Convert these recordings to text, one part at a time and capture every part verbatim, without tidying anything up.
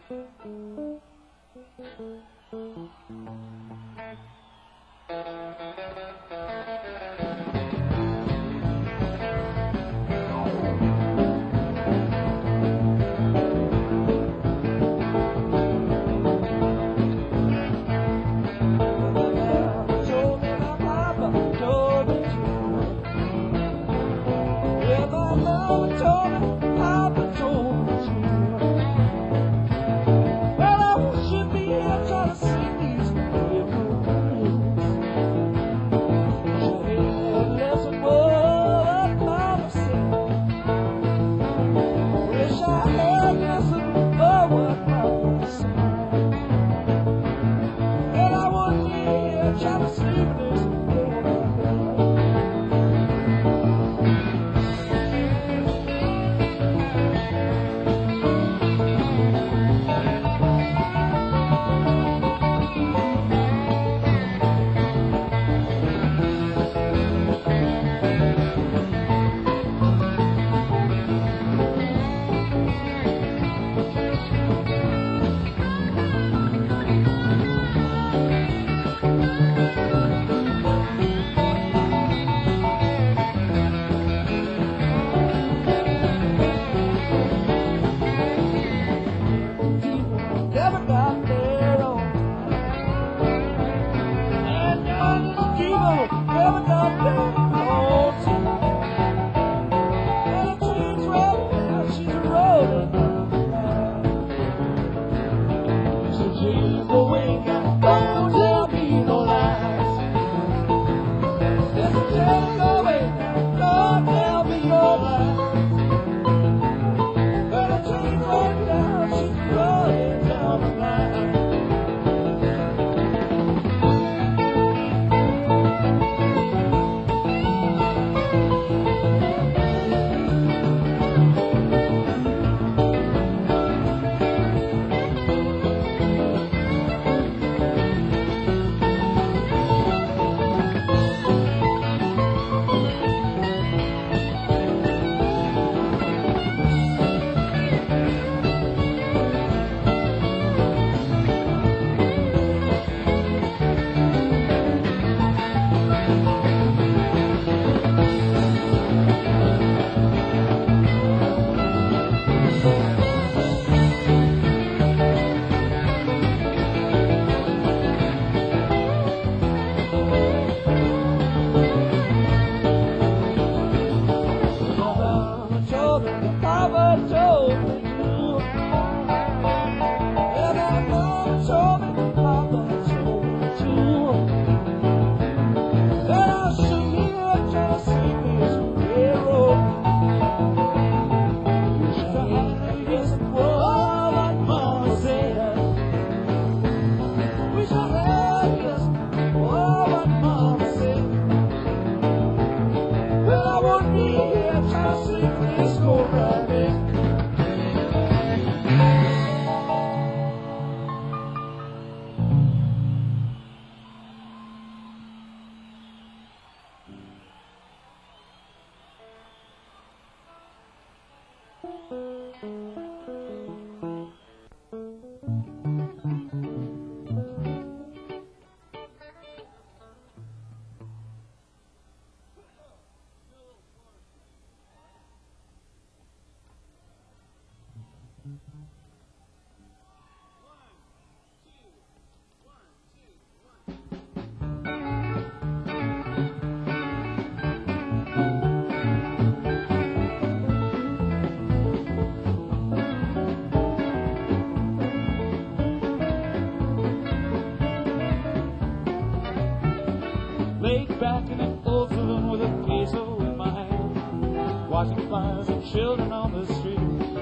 Laid back in an old saloon with a queso in my hand, watching flies and children on the street.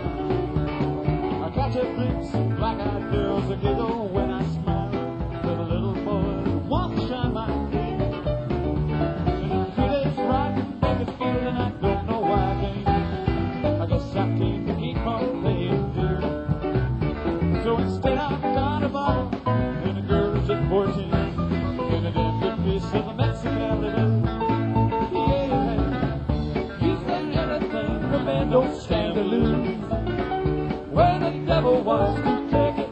I catch a glimpse of black-eyed girls that giggle when I smile to the little boy who wants to shine my day. And the kid is right, make it feel, and I don't know why I can't. I guess I came to keep on playing dear. So instead I got a bottle and a girl's at fourteen, and a damn good piece of a Mexican living. Yeah, he's done everything the man don't stand to lose. Where the devil wants to take it.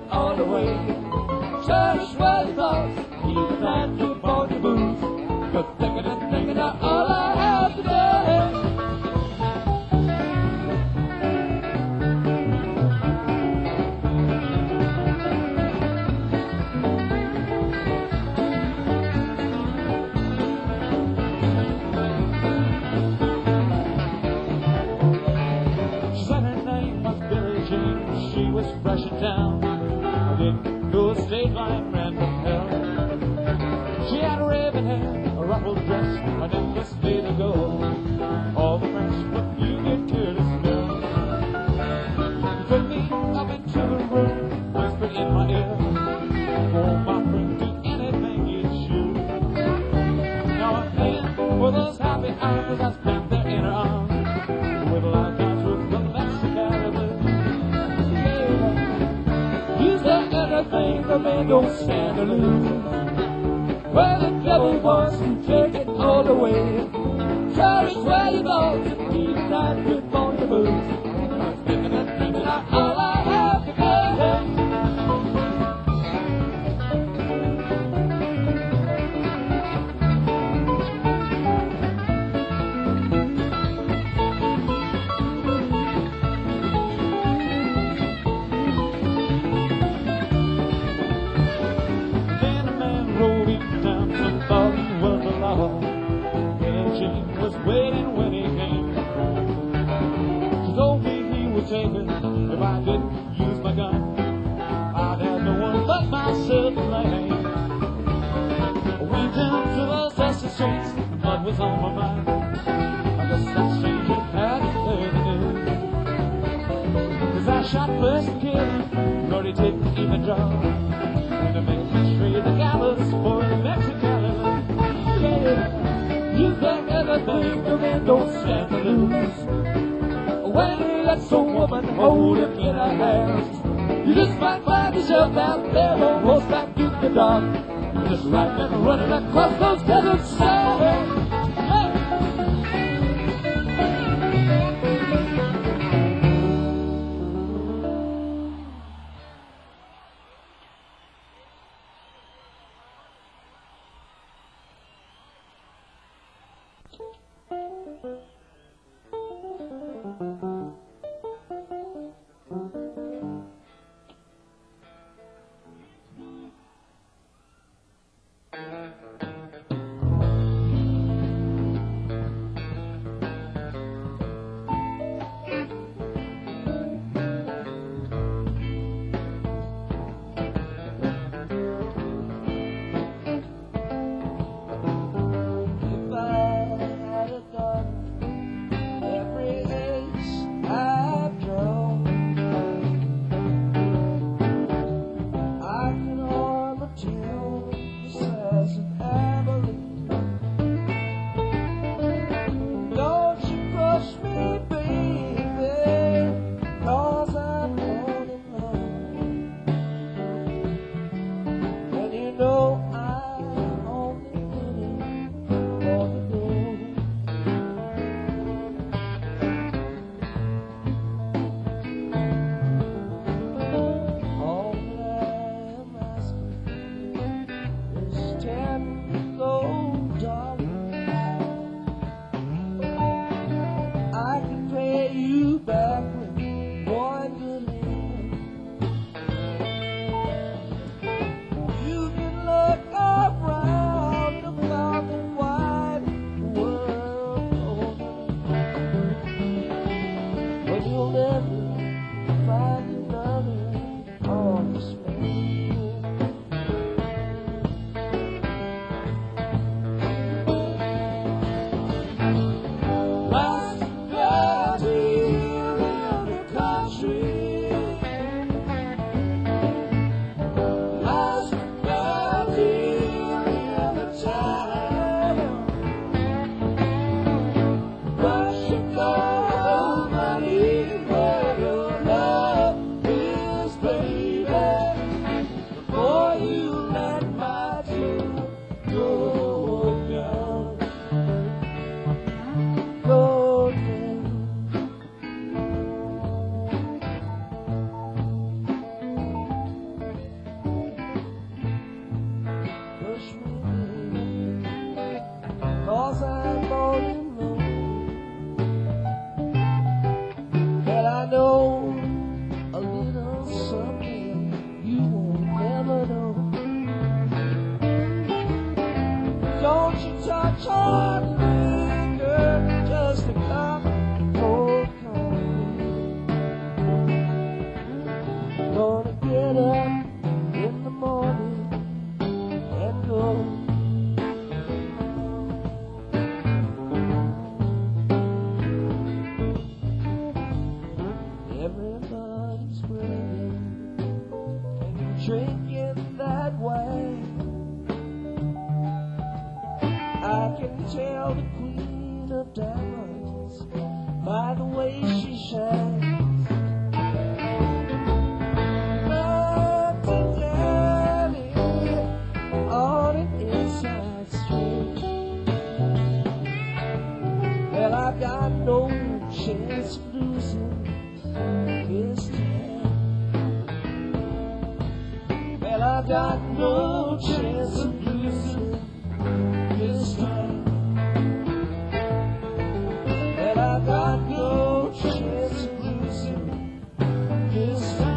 ruffled dress, a necklace made of gold. All the French, but you get careless, girl. You took me up into the room, whispered in my ear, oh, my friend, do anything you choose. Now I'm paying for those happy hours I spent there in her arms, with a lot of times with the Mexicali. Yeah, you said anything the man don't stand to lose. Where the devil wants to take it all away. Cherish where you go to keep that grip on your boots. I'm thinking and thinking out all I have to give. Then a man rode him down and thought he was a law. Jane was waiting when he came. She told me he would take her if I didn't use my gun. I'd have no one but myself to blame. Went down to those dusty streets, the mud was on my mind. I guess that stranger hadn't heard the news. Cause I shot first and killed him, Lord, he didn't even draw. And to make me trade the gallows for the Mexicali. Yeah. You think everything the man don't stand to lose. When he lets a woman hold him in her hands, you just might find yourself out there on horseback in the dark, just riding and running across those desert sands. can tell the queen of diamonds by the way she shines. But today on an inside street, well, I've got no chance of losing this time. Well, I've got no chance of losing this time. Well, I've got no chance of losing this time.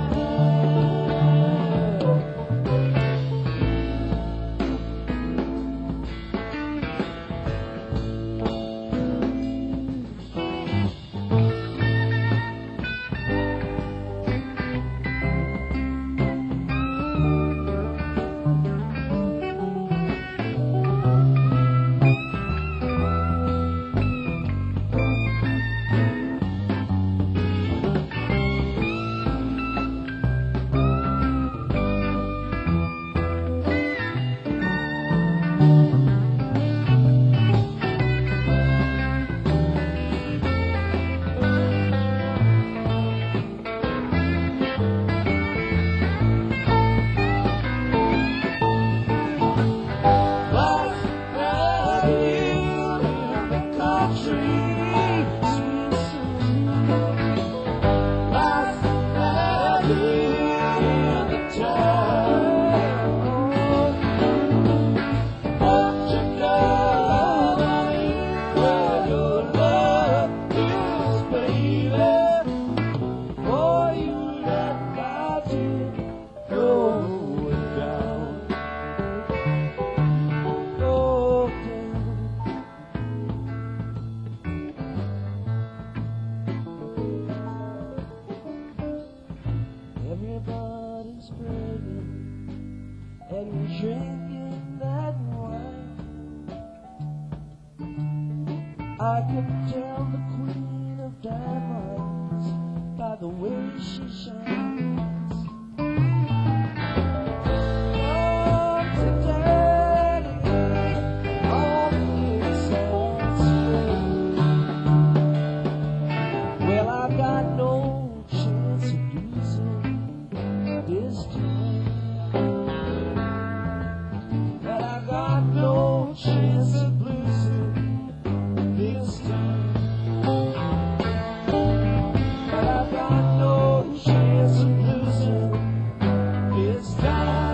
Everybody's praying and drinking that wine. I can tell the queen of diamonds by the way she shines. Oh, today on the inside street, well, I've got no chance of losing this time. But I've got no chance of losing this time. But I've got no chance of losing this time.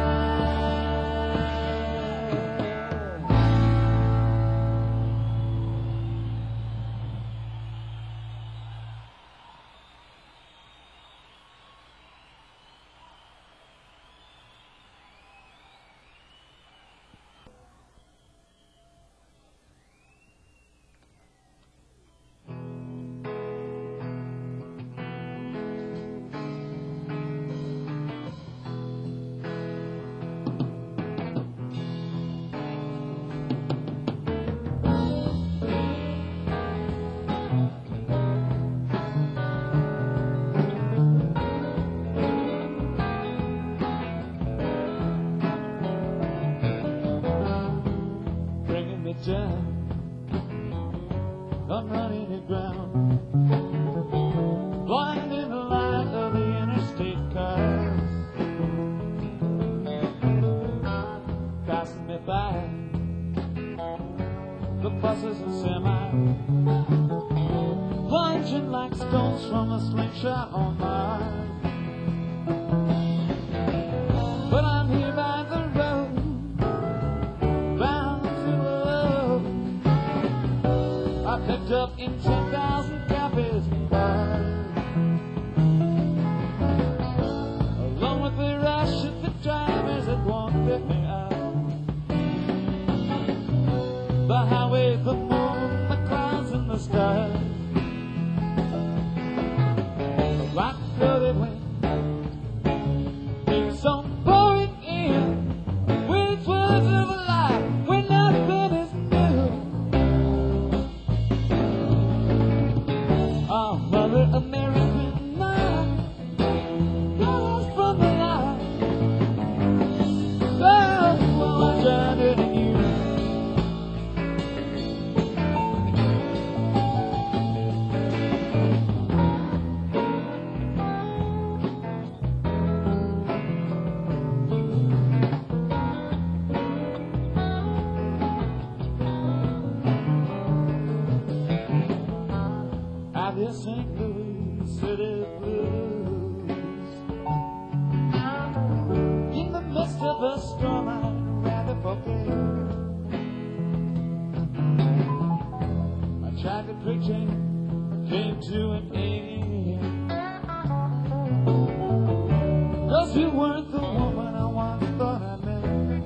Down, I'm running aground, blind in the light of the interstate cars, passing me by, the buses and semis, plunging like stones from a slingshot on Mars. But I'm here by the road, bound I picked up in ten thousand cafes and bars, along with the rush of the drivers that won't pick me up. The highway, the moon, the clouds and the stars, like a flooded wind, keeps on pouring in with its words of a lie when nothing is new. Oh, Mother of the Saint Louis City blues. In the midst of a storm, I'd rather forget. My traffic preaching came to an end. 'Cause you weren't the woman I once thought I met.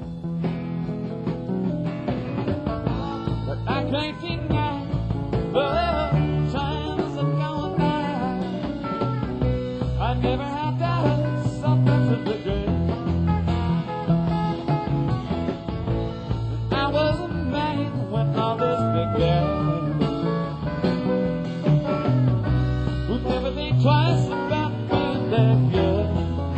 But I can't deny the times are going by. I never had that something to regret. I was a man when all this began. Who'd never think twice about being there yet.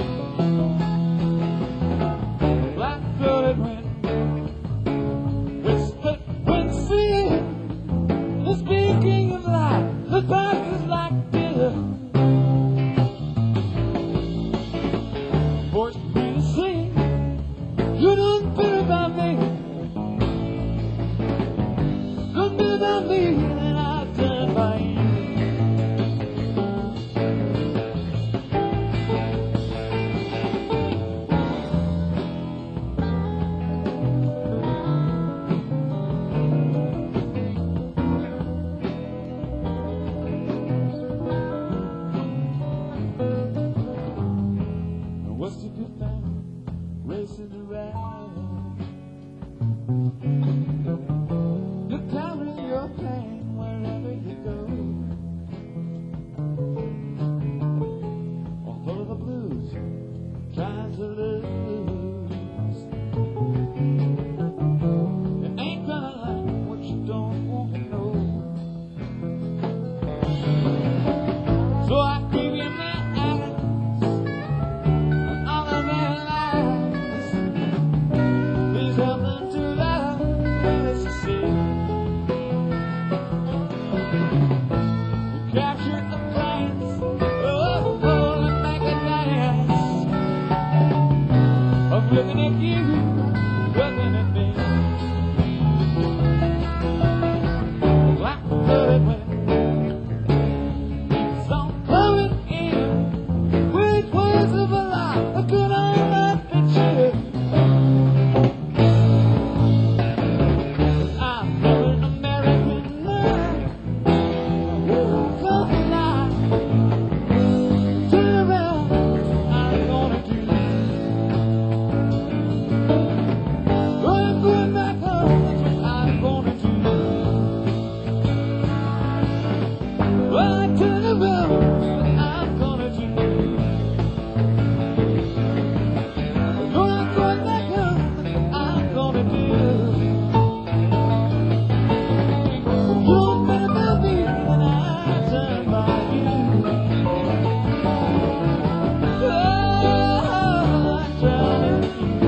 Black floated wind, whispered when sin is speaking of life. The past is like death. Forced me to sing. You don't feel about me. Don't feel about me, and I've done by you. What's the good thing racing around? You're carrying your pain wherever you go. Or full of the blues, trying to lose. You ain't gonna like what you don't want to know. So I give you my eyes. Looking at you, looking at me. Black blooded wind keeps on blowing in with words of a lie, a good old adventure. I'm an American man, something I turn around, I'm gonna do. I'm going back home, that's what I'm gonna do. Well, I turn around, that's what I'm gonna do. Well, I'm going back home, that's what I'm gonna do. You don't matter about me, and I turn by you. Oh, I'm drowning in you.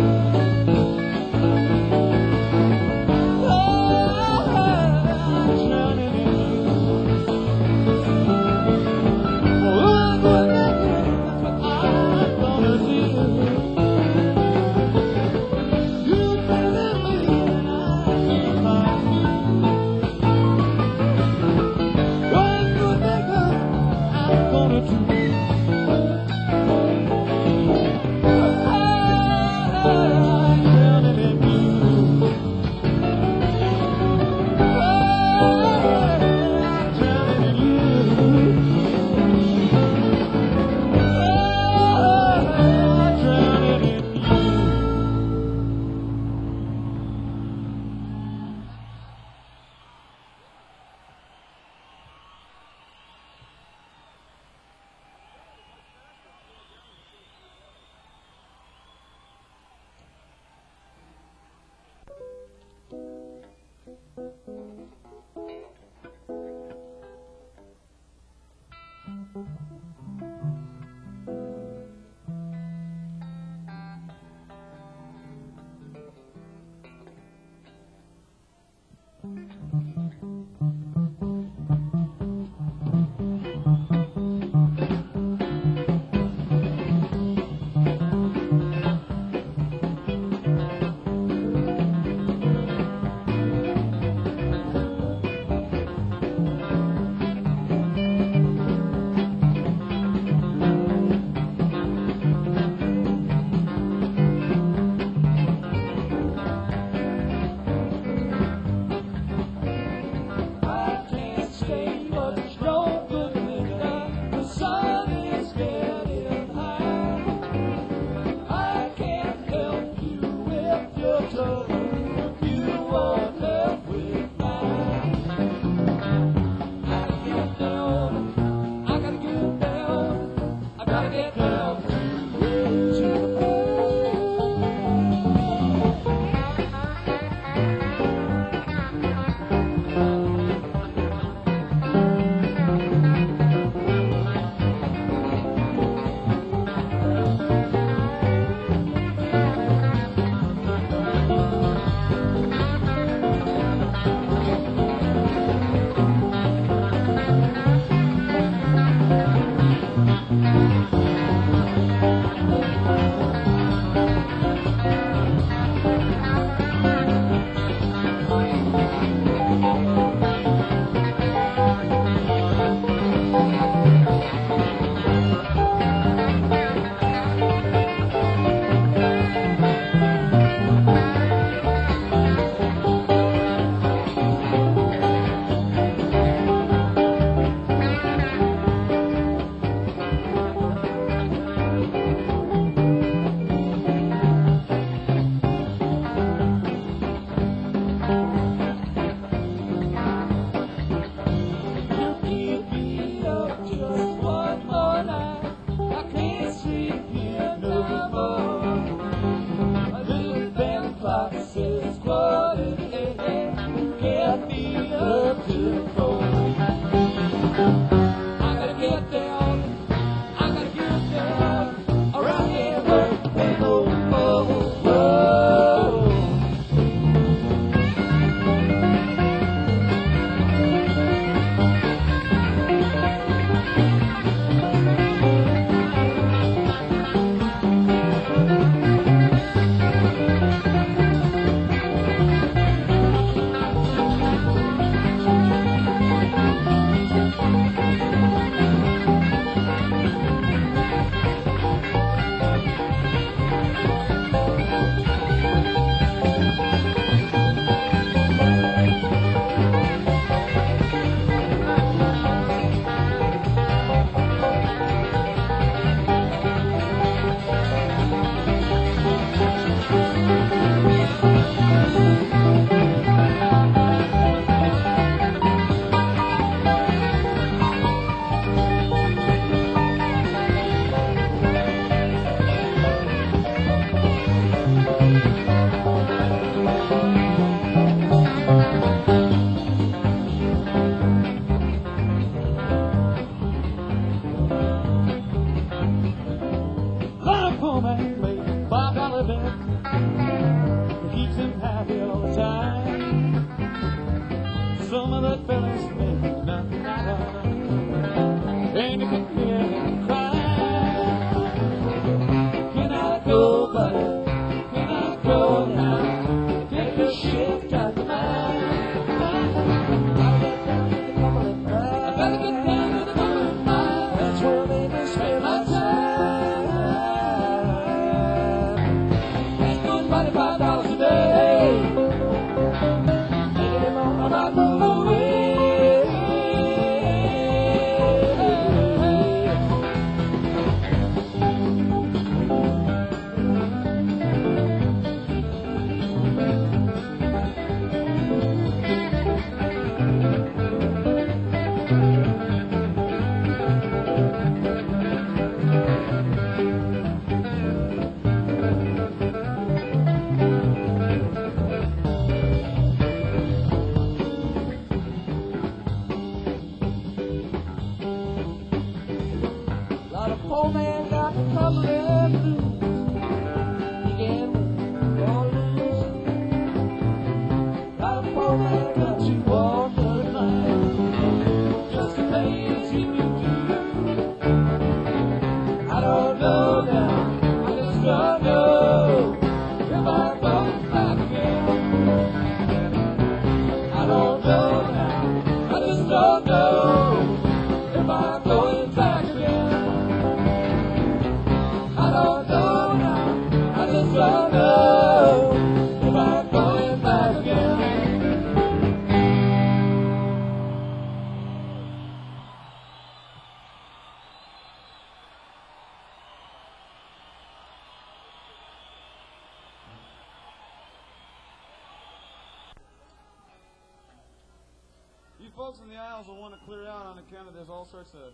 Folks in the aisles will want to clear out on account of there's all sorts of,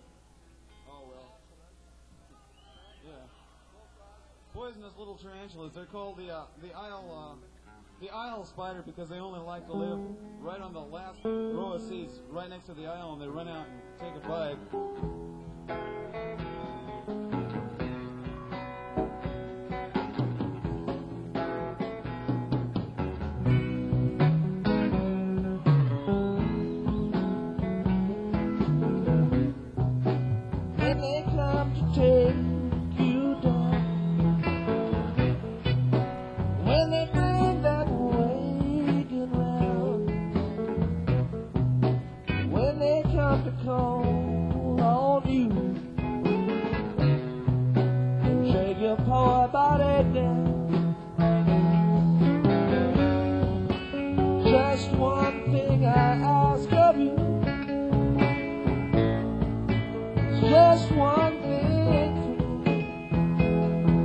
oh well, yeah, poisonous little tarantulas. They're called the uh, the aisle uh, the aisle spider because they only like to live right on the last row of seats, right next to the aisle, and they run out and take a bite.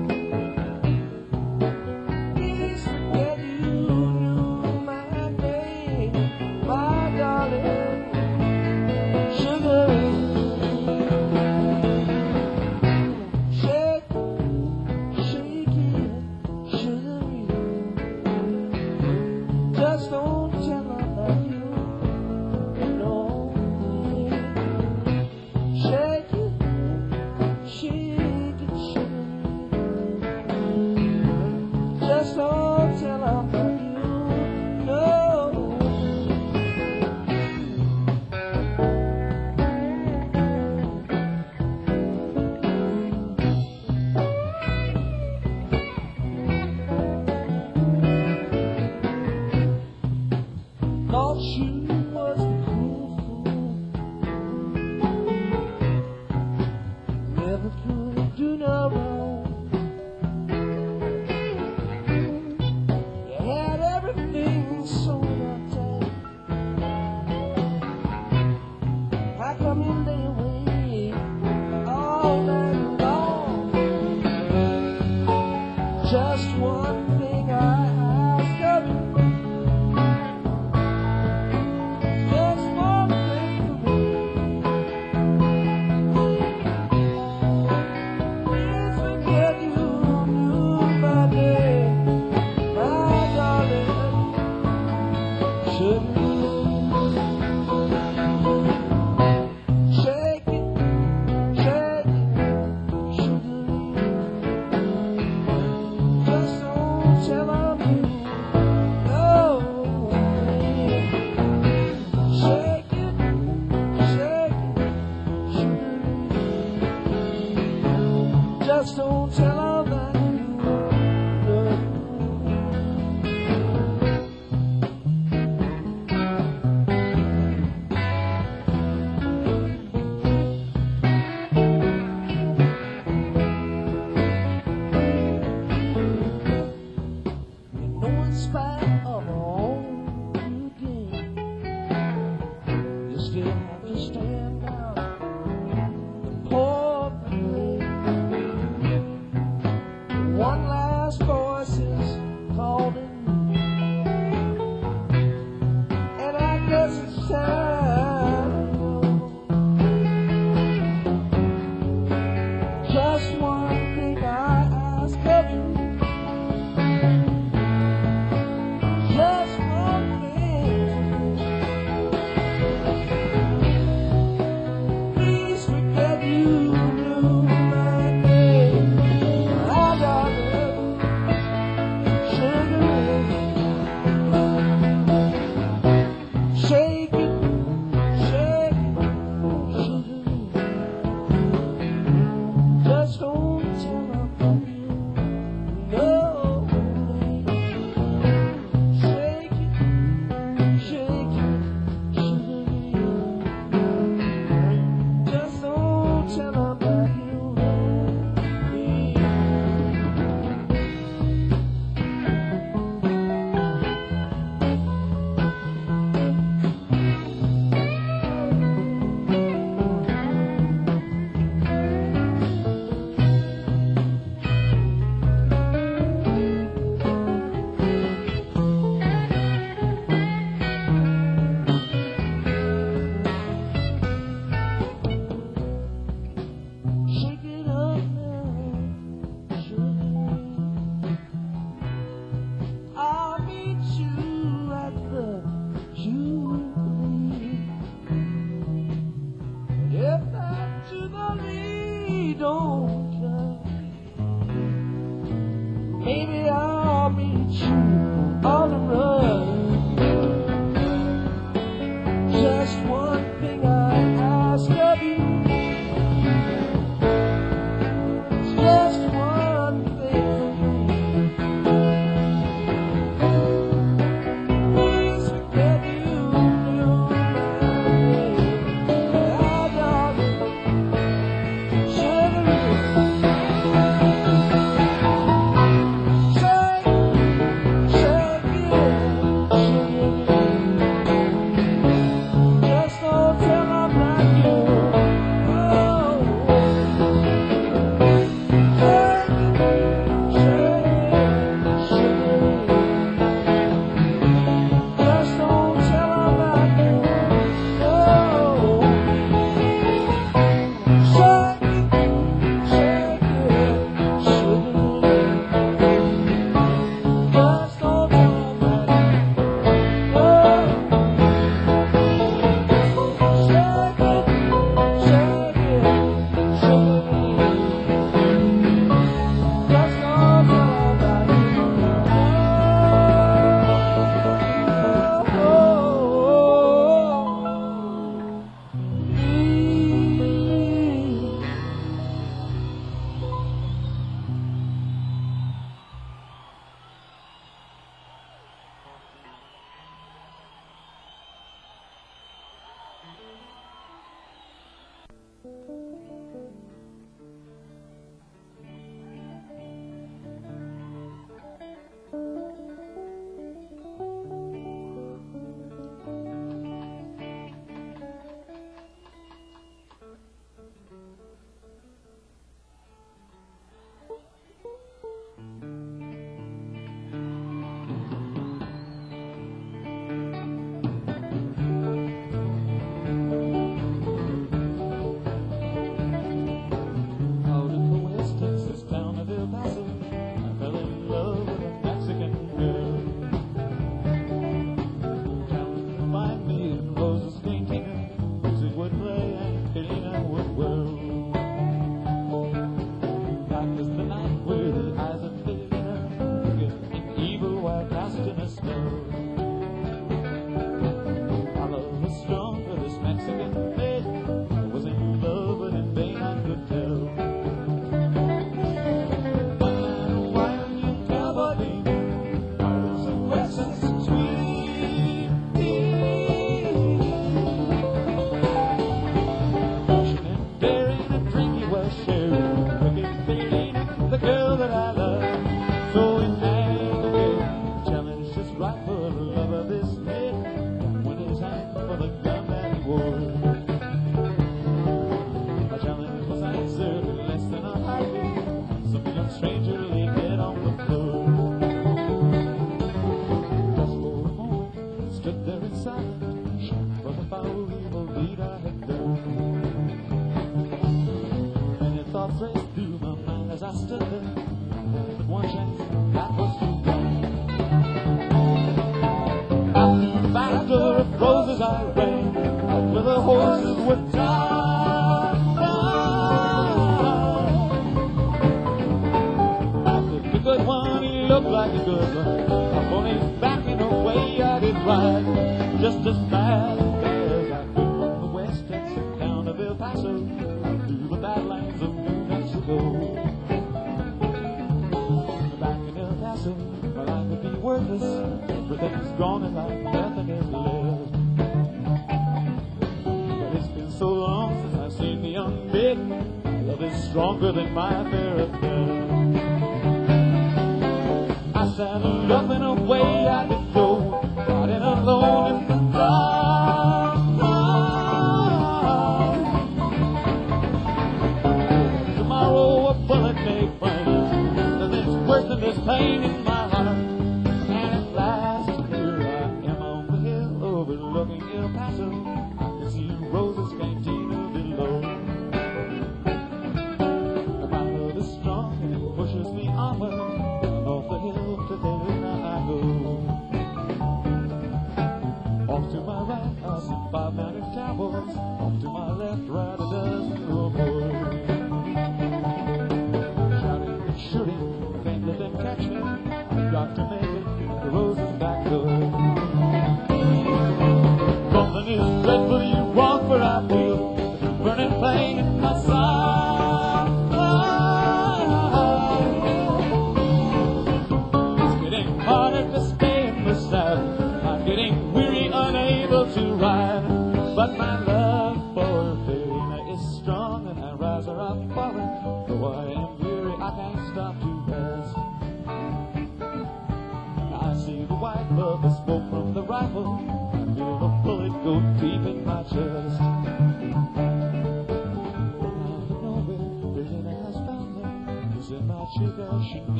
Please forget you knew my name. Just don't tell her that you know. Shake it, shake it, shake it. Just don't tell her that you know. Thought you was the cool fool. Never could do no wrong. You had everything so tight. How come you lay away all night long? Just one thing I ask of you. Just one thing for me. Please forget you knew my name, my darling. Should you shake it, shake it, should you just don't tell her you know. Shake it, shake it, should you just don't tell her that you know.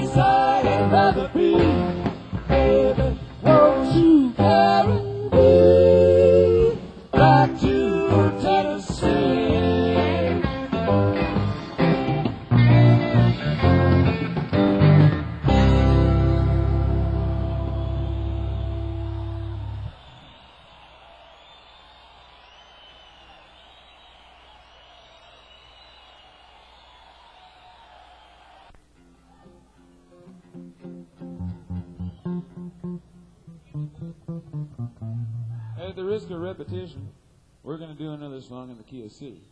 place I'd rather be. Baby, won't you carry me back to Tennessee? At the risk of repetition, we're going to do another song in the key of C.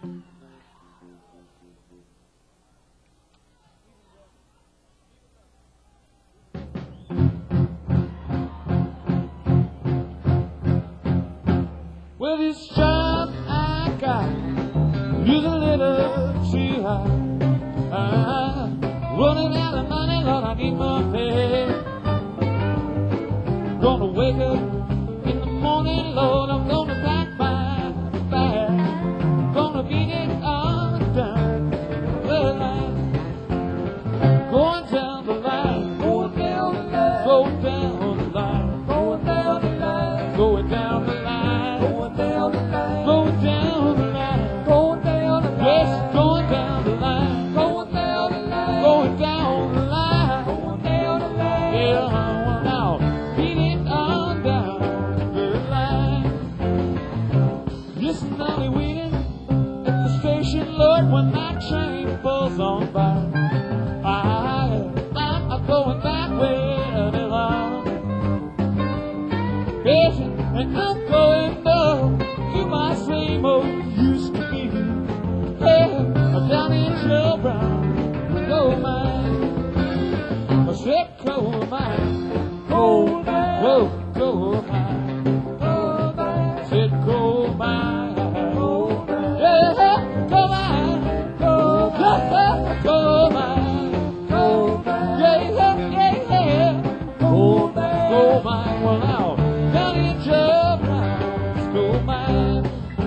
Well, this job I got is a little too high. I'm running out of money, Lord, I need more pay. Gonna wake up morning, Lord, I'm gonna pack my bag. Gonna beat it on down the line. Going down the line. Going down the line. Going down the line. Going down the line. Going down the line. Going down the line. Going down the line. Going down the line. Yes, going down the line. Going down the line. Going down the line. Going down the line. Yeah, now beat it on down. Listen, I'll be waiting at the station, Lord, when that train pulls on by. I, I'm, I'm going back where I belong. Yes, and I'm going back to my same old used to be. Yeah, down in Joe Brown, coal mine. I said coal mine, coal mine, whoa, coal mine, coal mine. I said coal mine. Go mine, go mine, yeah, yeah, yeah, yeah. Go mine, go mine, well now, down in Joe Brown's go mine.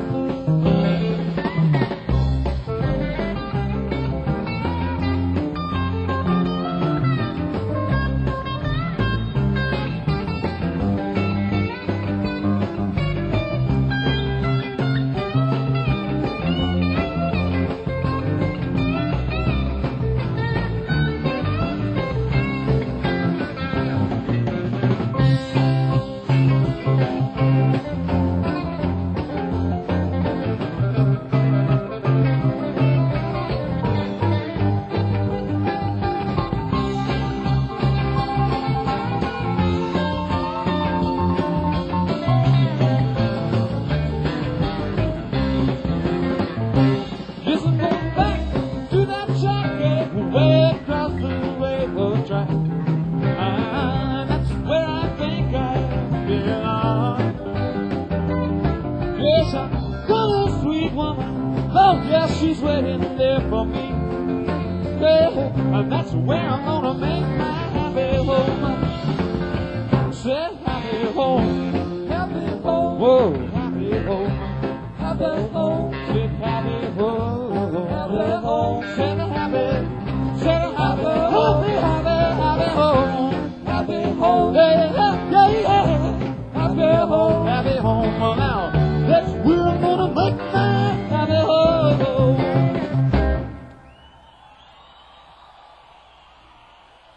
She's waiting there for me. Yeah, and that's where I'm gonna make my happy home. Said happy home, happy home, whoa, happy home, happy home. Said happy home, happy home. Said happy, said happy home, happy, happy home, happy home. Yeah, yeah, yeah, happy home, happy home. Well, now that's where I'm gonna make my happy home.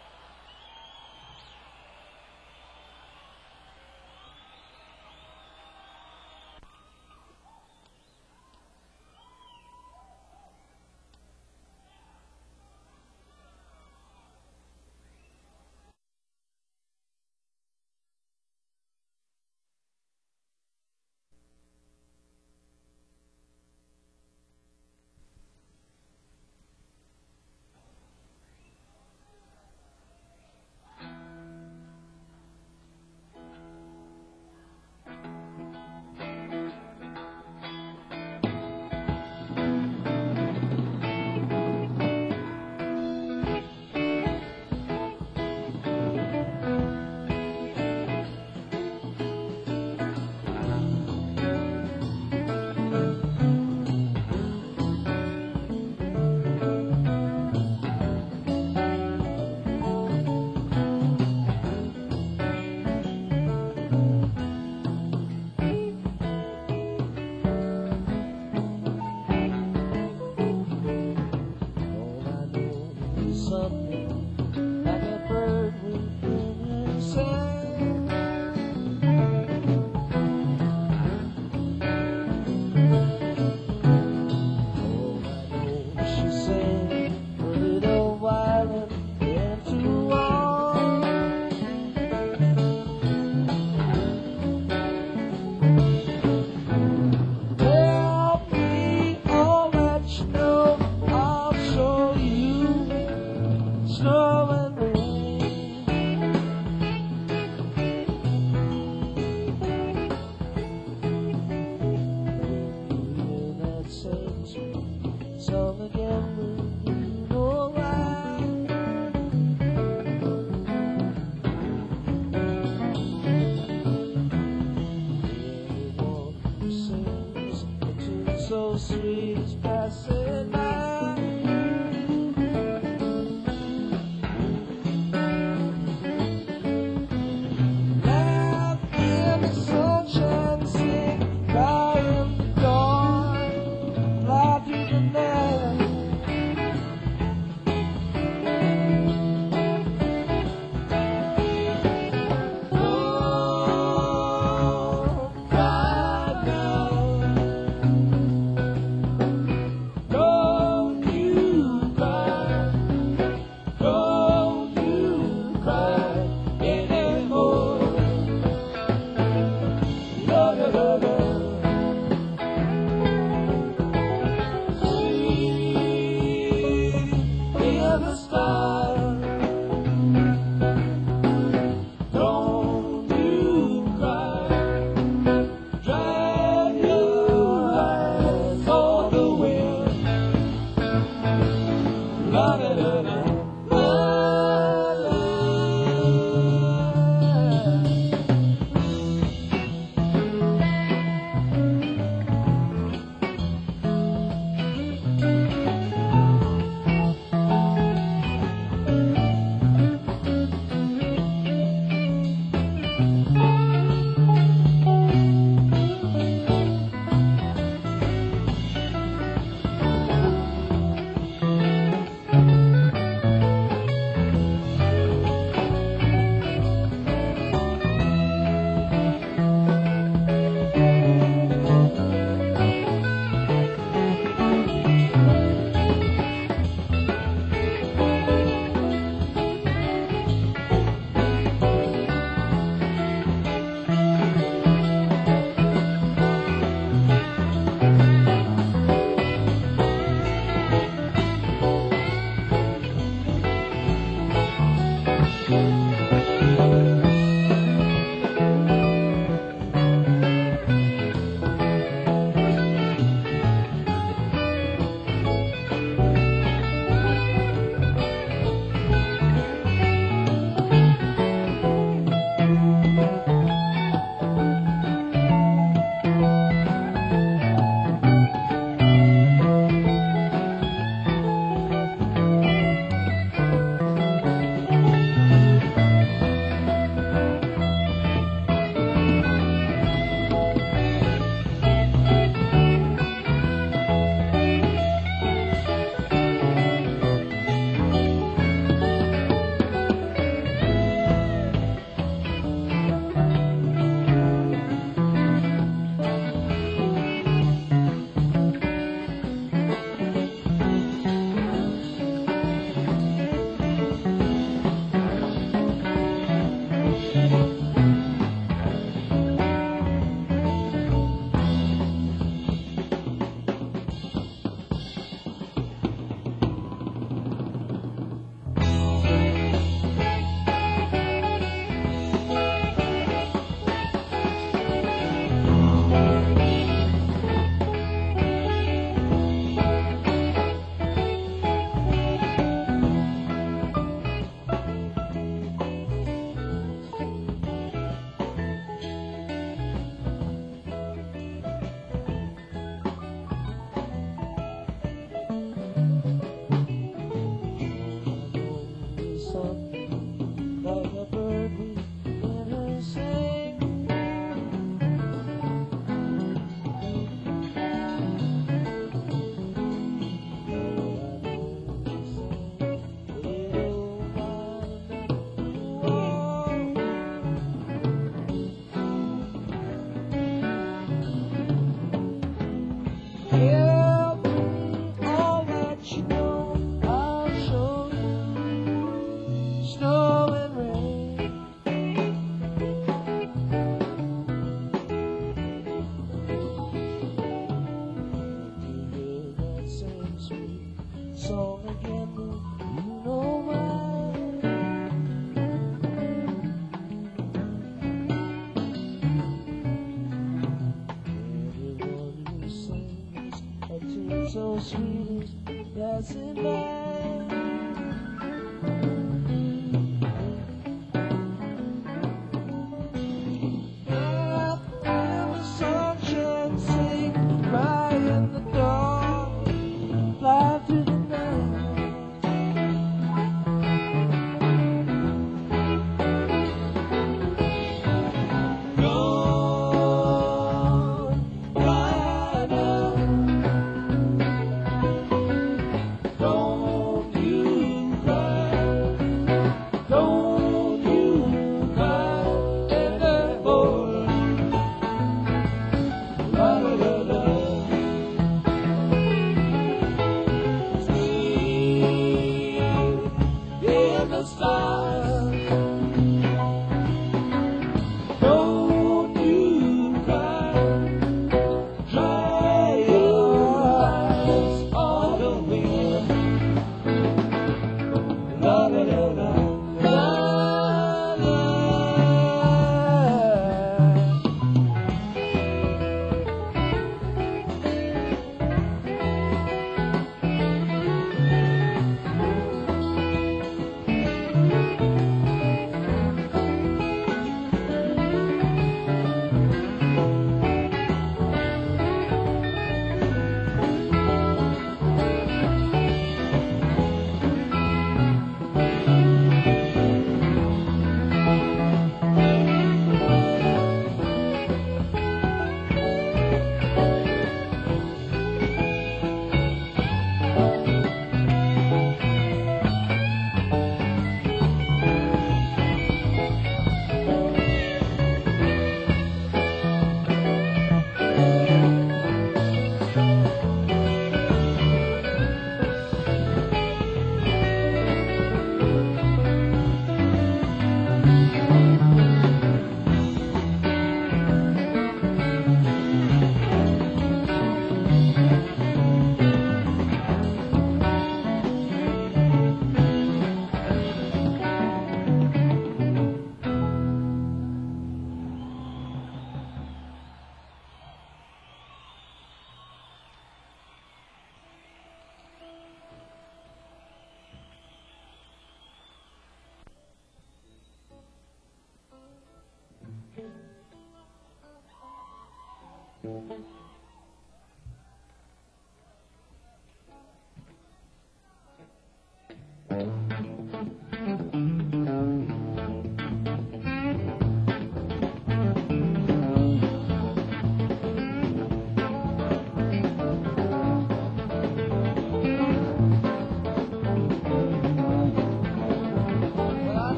so sweet is passing by.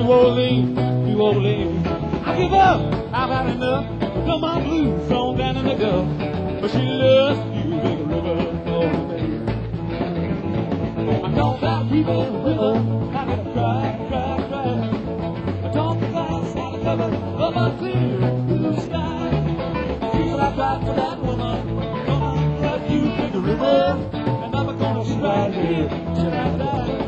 Orleans, New Orleans. I give up, I've had enough. Got my blues thrown down in the Gulf. But she loves you, big river, oh baby. I talk about weeping river, I gotta cry, cry, cry. I talk about the cover of a clear blue sky. Till I cry for that woman, gonna love you, big river, and I'm gonna stride here till I die.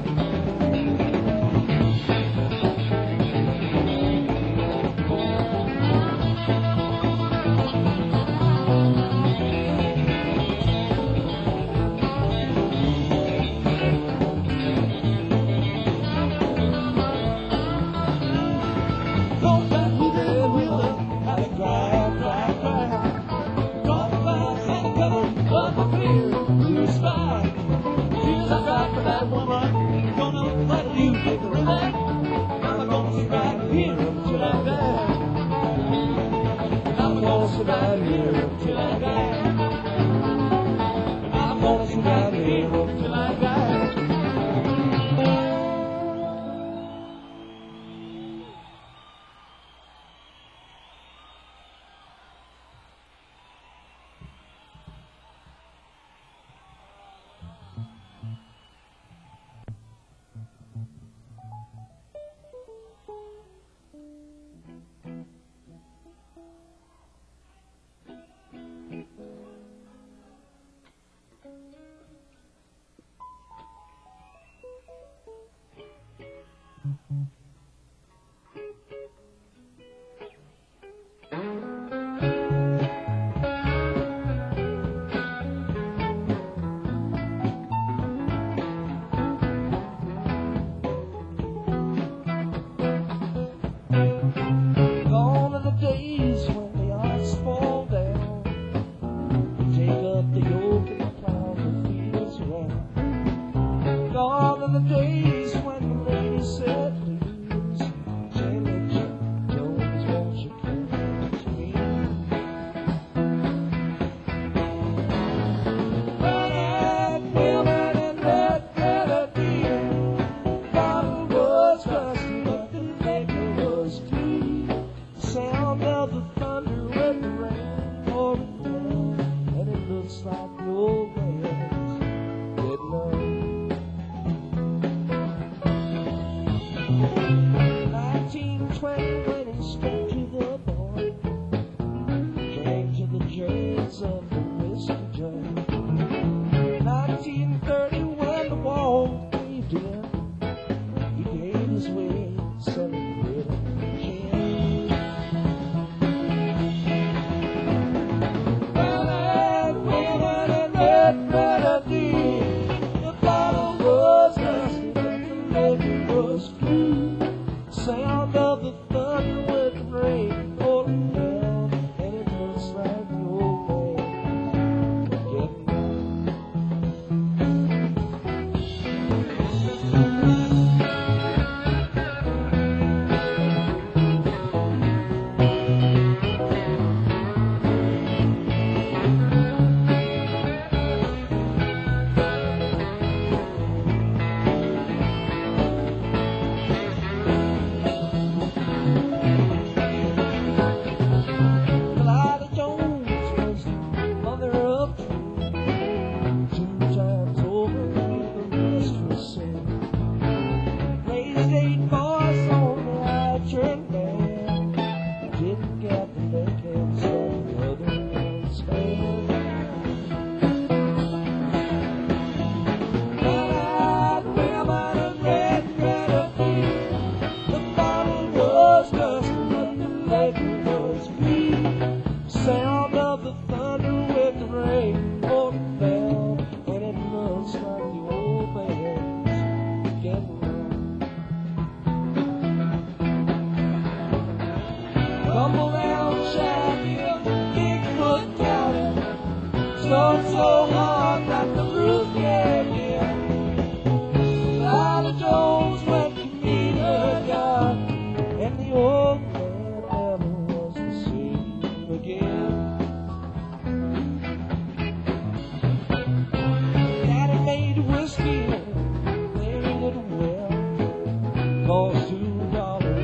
Survive here till I die. And I'm gonna survive here till I die. Cost two dollars.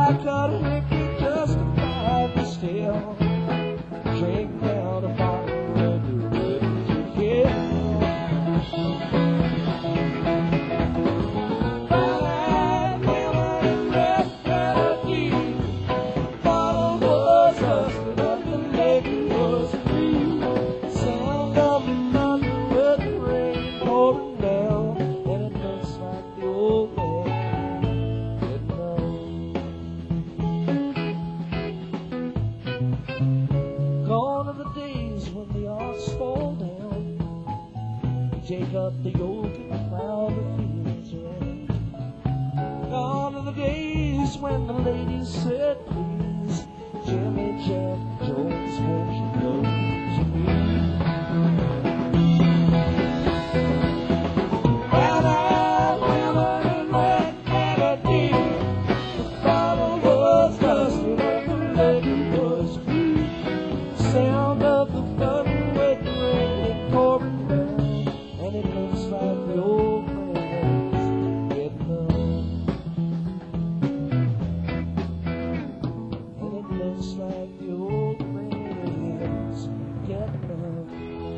I got a hickey just to find me still. Drink down the bottle and you're ready to kill. Fine hammer and red melody. Bottle was rusted up, the lady was free. Sound of the thunder with the rain pouring down, and it looks like the old man didn't know. Gone are the days when the arcs fall down. You take up the yoke and plow the fields around. Gone are the days when the ladies said, please, Jimmy Jack Jones, won't you go to me? Brown-eyed women and red melody. The bottle was rusted and the lady was free. The sound of the thunder with the rain pouring down, and it looks like the old man's getting old. And it looks like the old man's getting old.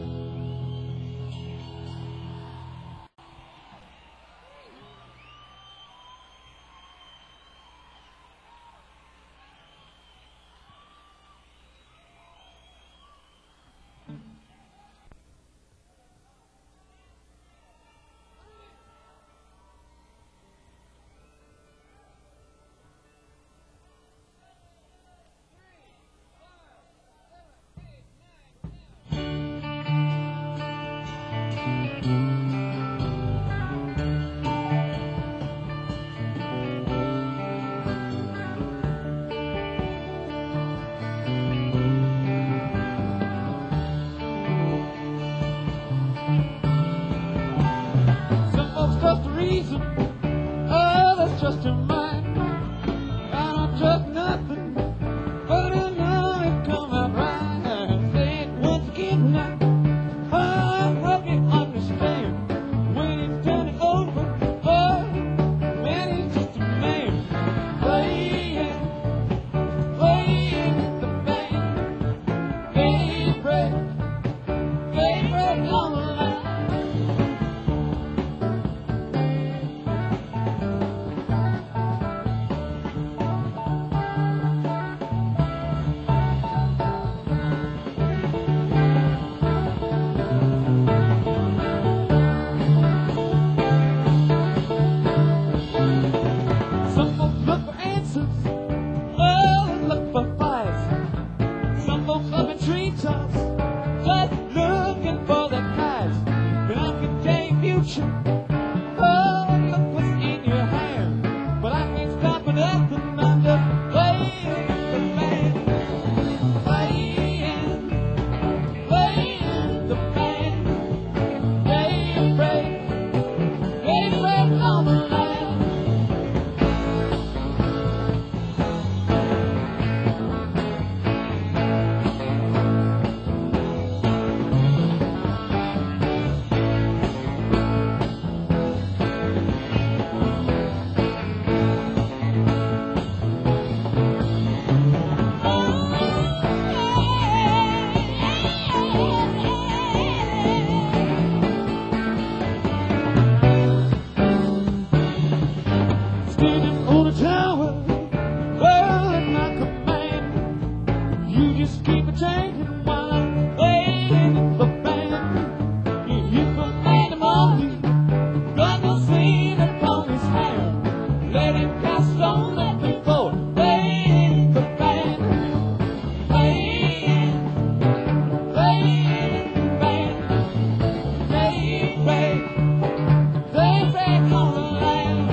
Some folks trust a reason, others trust your mind. I don't trust nothing, but I know it come out right. I say it once again now. I hope you understand when it's turning over. Oh, man, he's just a man playing, playing the band. They pray, they pray on the line. Some folks look for answers, others look for fires. Some folks up in treetops, just looking for their kites. But I can tell you future, oh, look what's in your hand. But I can't stop at nothing, I'm just playing the band. Playing, playing the band. They pray, they pray on the land. Standing on a tower, well, at my command, you just keep a changing while I'm playing the band. If you command him on you, God will sing upon his hand. Let him cast on that before playing the band. Playing, playing the band. They pray, they pray on the land.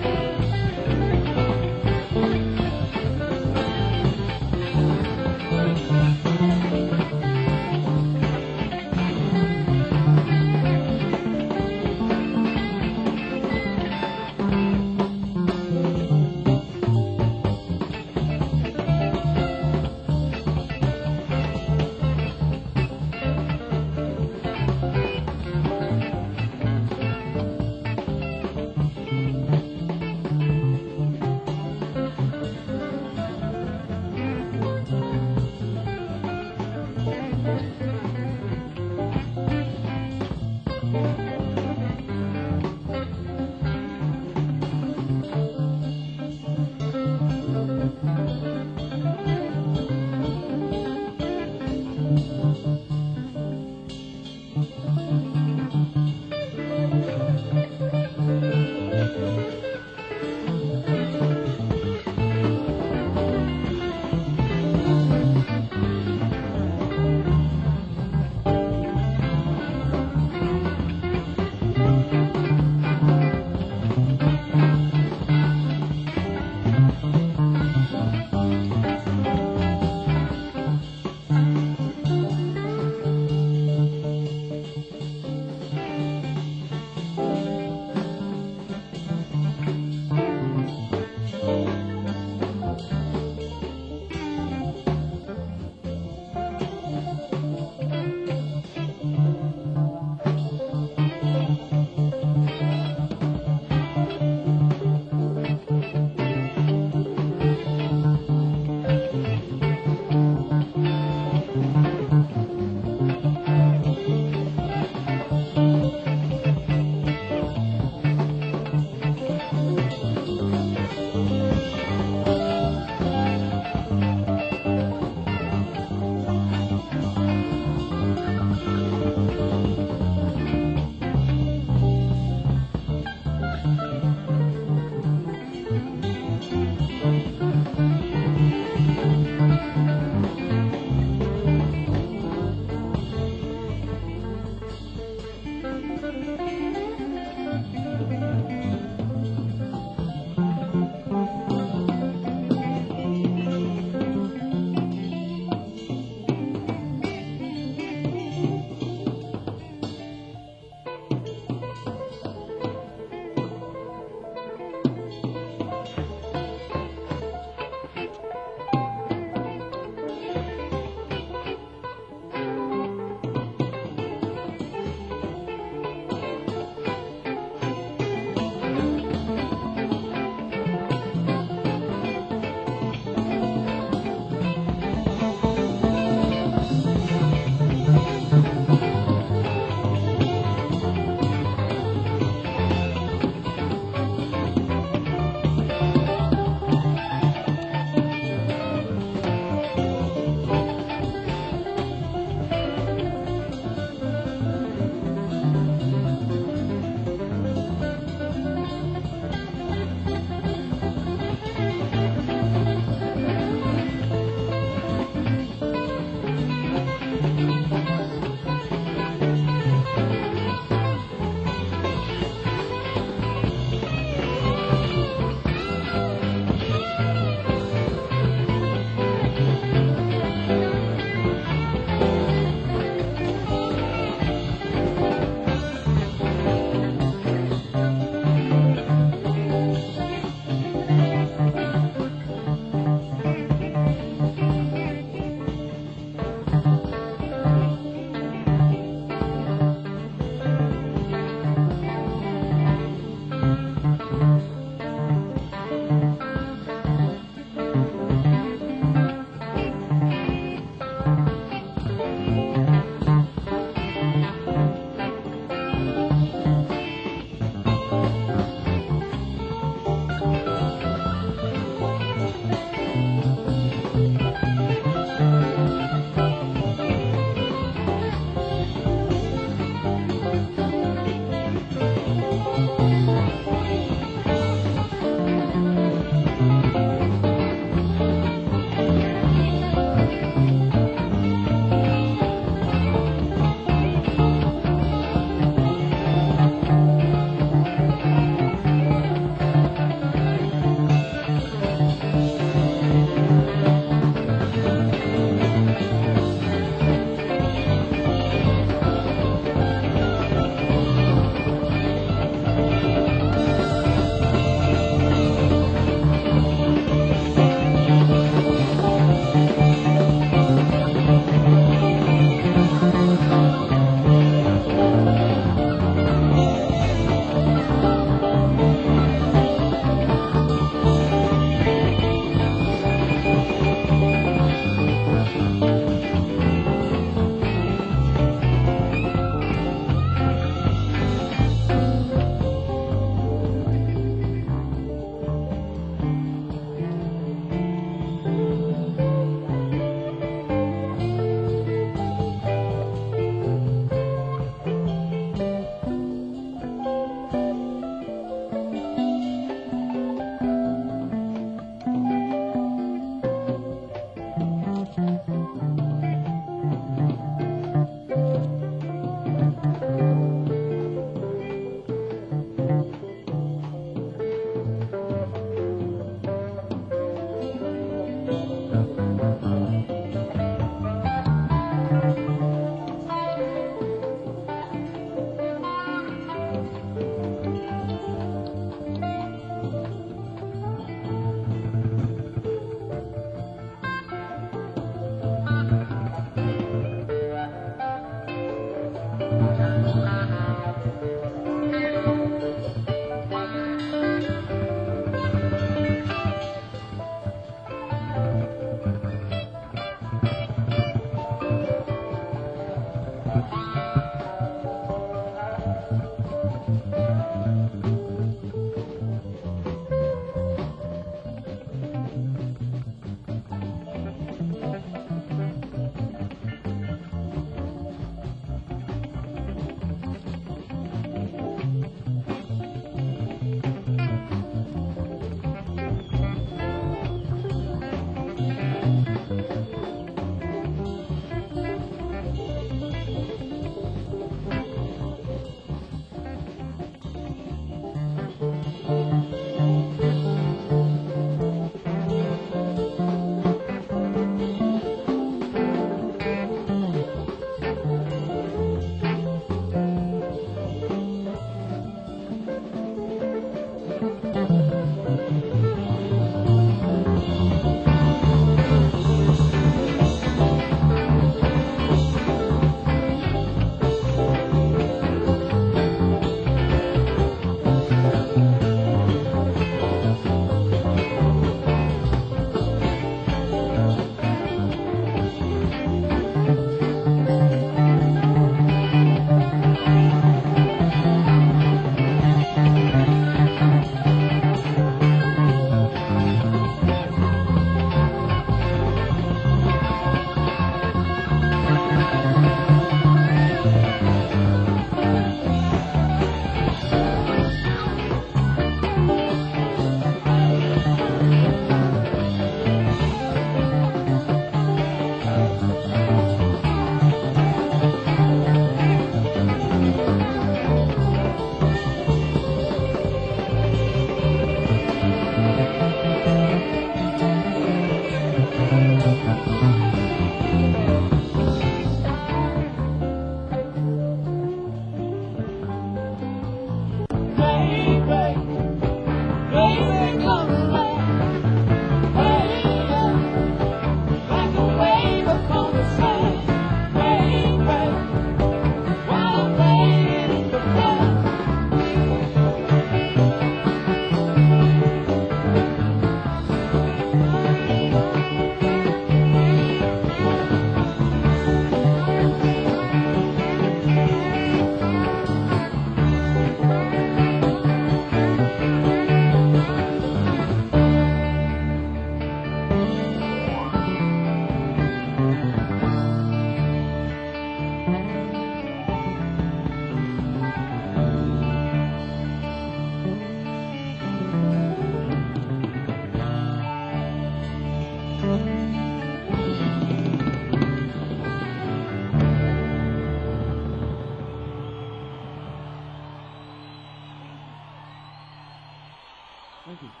Thank you.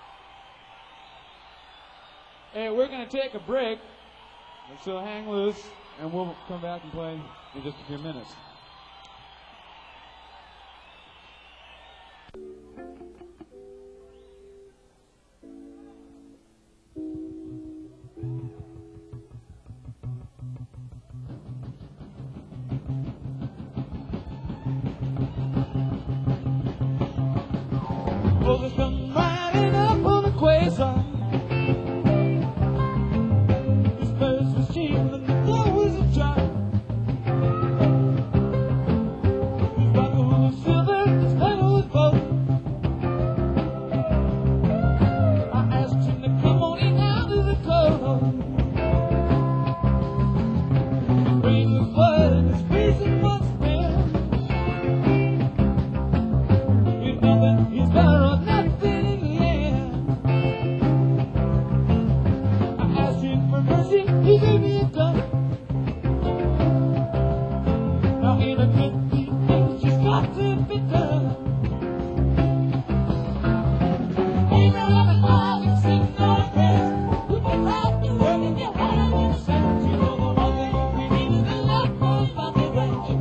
Hey, we're going to take a break, so hang loose, and we'll come back and play in just a few minutes. Well, there's some riding up on the quasar. This first machine and the floor was ajar. His buckle was silver, his pedal was gold. I asked him to come on in out of the cold. His brain was blood and his reason was spent. With nothing, he's better off nothing in the end. I asked him for mercy, he gave me a gun. Now in a good these things just got to be done. Ain't no other love except no rest. We both have to work and get high and set. You know the one thing we need is a love for the range.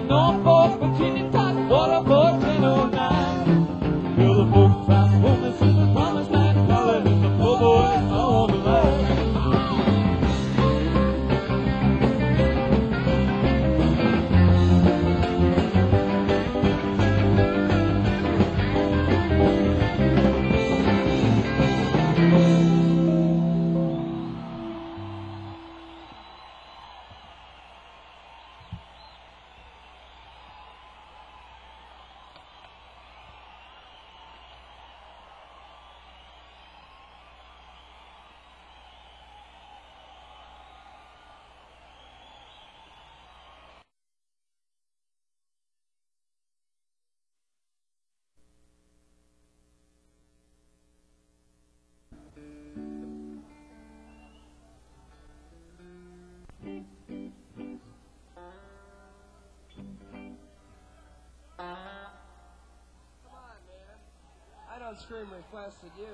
Norfolk, Virginia top, water for ten oh nine. Feel the folks back home and see the promised land, calling in the poor boys on the line. I don't scream requested you.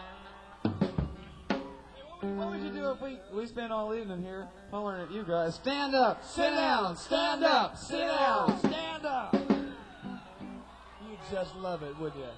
What would you do if we, we spent all evening here hollering at you guys? Stand up, sit down, stand up, sit down, stand up. You'd just love it, would you?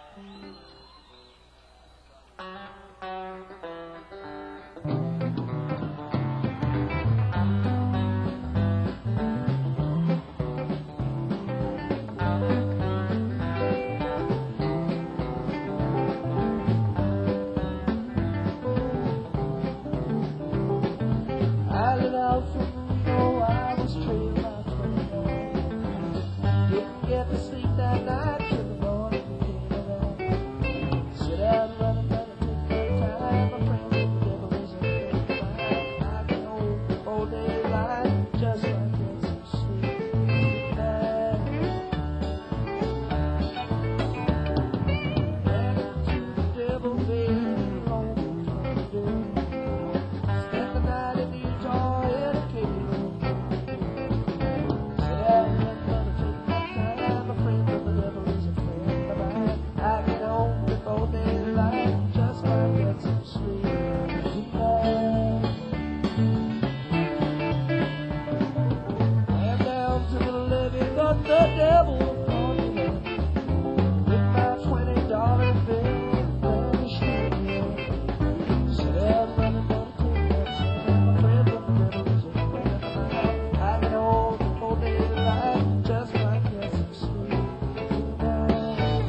I lit out from Reno, I was trailing my twenty yards. Didn't get to sleep that night till the morning came around. Sit out running, running, take my time. My friend, the devil is a friend of mine. I can hold the whole daylight just like get some sleep tonight. Ran into the devil, baby, alone from the door. Spent the night in Utah in a cave. Said I'm gonna take my time. A friend of the devil is a friend of mine. I get home before daylight, just might get some sleep tonight. Ran down to the levee, got the devil on me there. With my twenty dollar bill, and the street. Said I'm running, gonna take that time. My friend of the devil is a friend of mine. I get home before daylight, just might get some sleep tonight.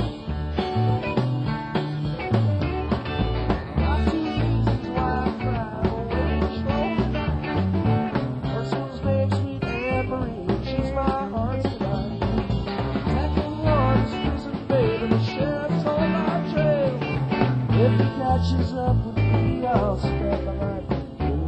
Got two reasons why I cry away each lonely night. First one's named Sweet Anne Marie, she's my heart's delight. Second one's prison babe, and the sheriff's on my trail. If he catches up with me, I'll spend my life with you.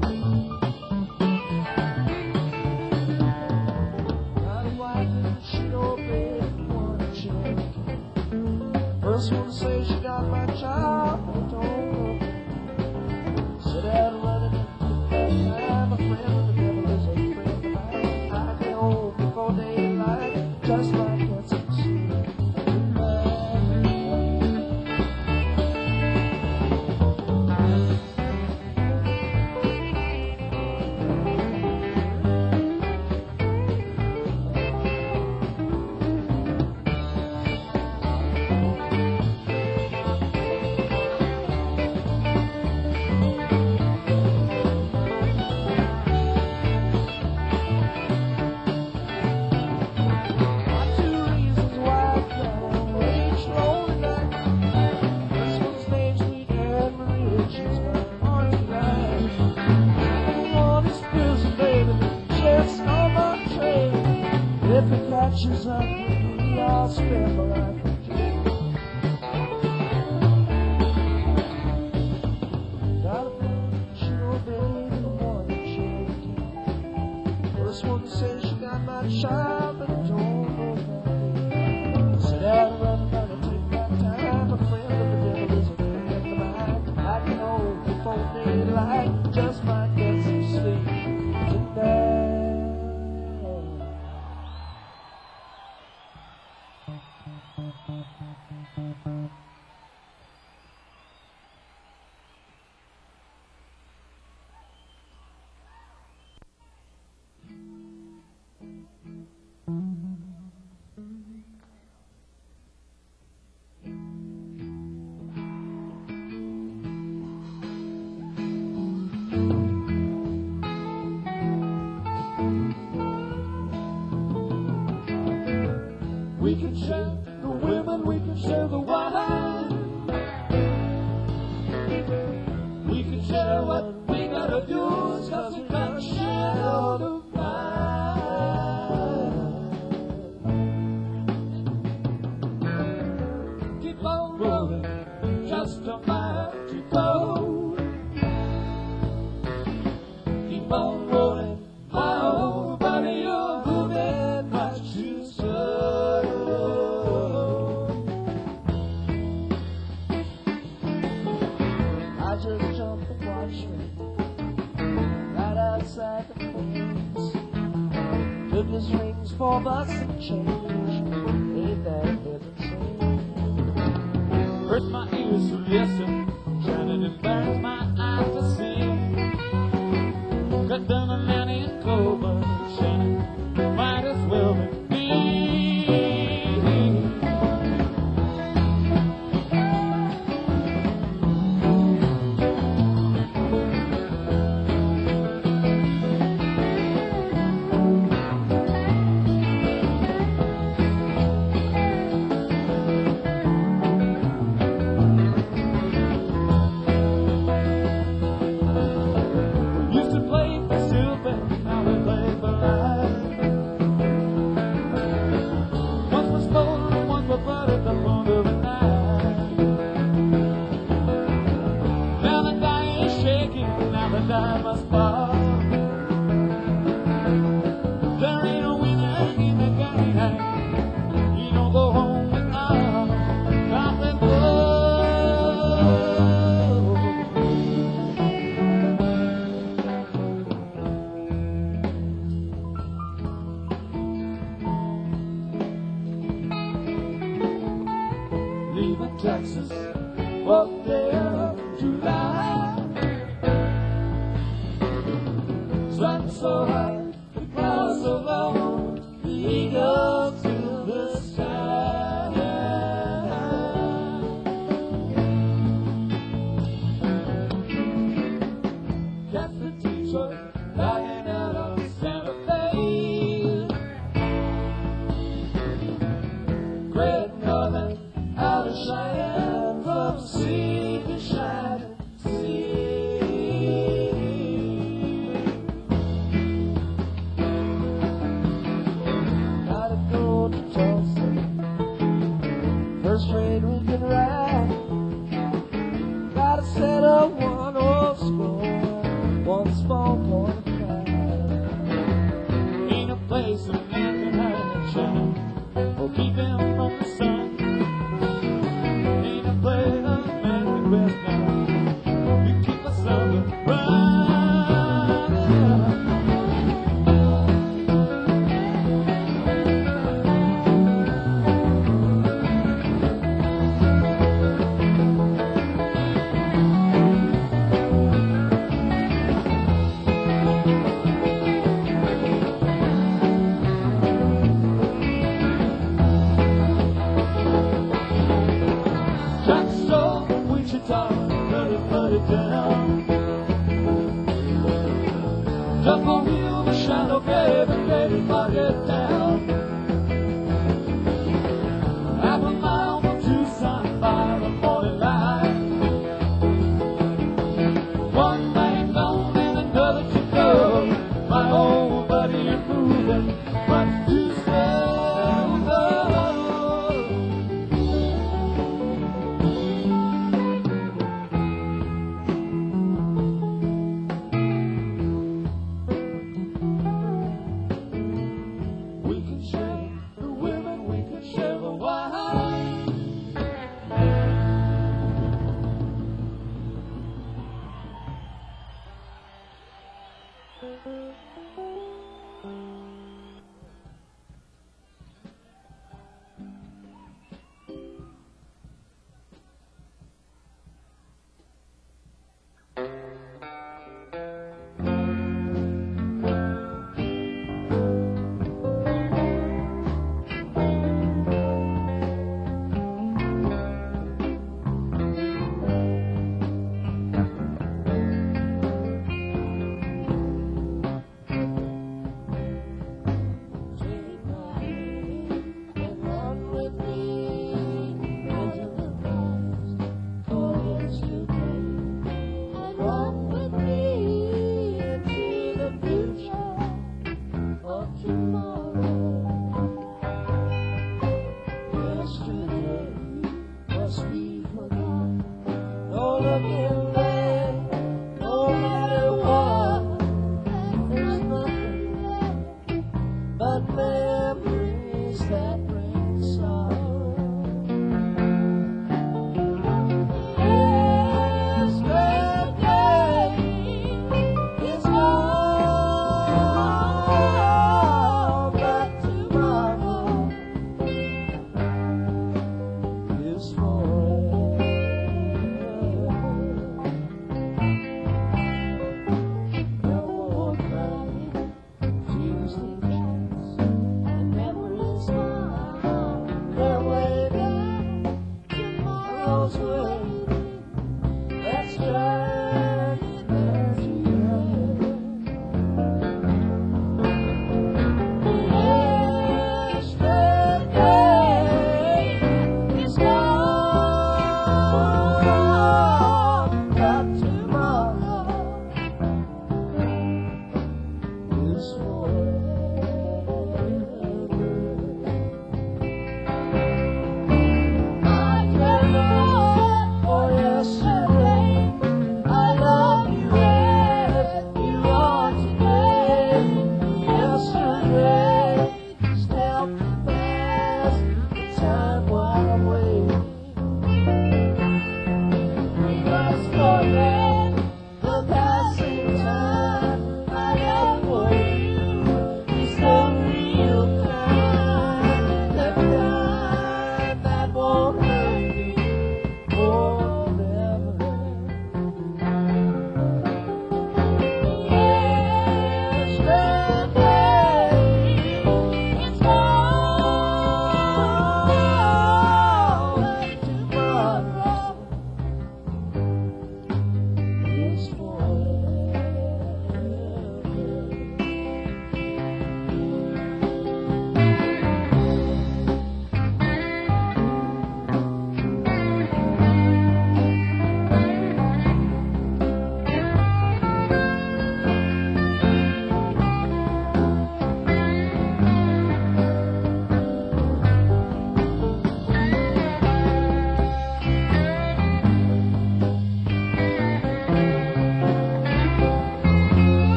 Got a wife and she don't pay one check. First one say she got my child, but don't look. Sit out running and take that time. A friend of the devil is a friend of mine. I get home before daylight, just might get some sleep tonight. Got two reasons why I cry away each lonely night. First one's named Sweet Anne Marie, and she's my heart's delight. Second one is prison baby, just on my trail. If it catches up with me, I'll spend my life with you. Got a friend, she don't baby, the one that she first one says she got my child, but don't know that. Sit out and run, run and take my time. A friend of the devil is a friend of mine. I can hold before daylight, just might get some sleep tonight. Mm-hmm. We can share the women, we can share the wine. We can share what we gotta do, cause we gotta share the wine. Keep on rolling, just a mile to go. Keep on rolling, my old buddy, you're moving much too slow. I just jumped and watched you right outside the fence. Took his rings for bucks and change. Ain't that heaven sent? Hurts my ears to listen, shining and burns my eyes to see. Cut down a man in cold blood, shining, might as well be me. Used to play for silver, now we play for life. Once was stolen, once was blood at the point of a knife. Now the die is shaking, now the die must fall. There ain't a winner in the game. You don't go home with all nothing gold. Leaving Texas, up there in July. Sun so high, the clouds so low, the eagle to the sky. Catch the teacher lying out of Santa Fe. Great Northern out of Cheyenne, from sea to shining sea. Gotta go to Tulsa. First train we can ride. Gotta set up one old score, one small point of pride. Ain't a place a man can hide and shine, or keep him from the sun. Ain't a place a man can rest down, you keep us on the run.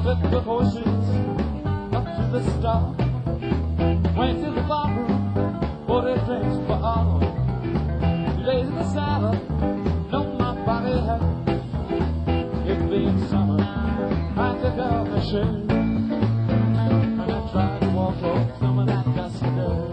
took the horses up to the start. Went to the barroom for their drinks for all. Two days in the saddle, no my body had. It being summer, I took off my shirt and I tried to walk off some of that dusty dirt.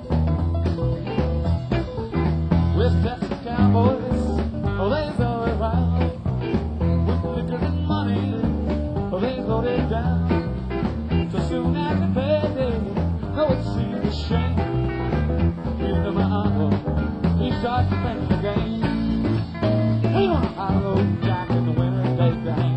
With Texas cowboys, oh they go around with liquor and money, oh they loaded down. So soon after payday, though it seemed a shame, even to my uncle, he starts to play the game. He won a hollow jack in the winter day game.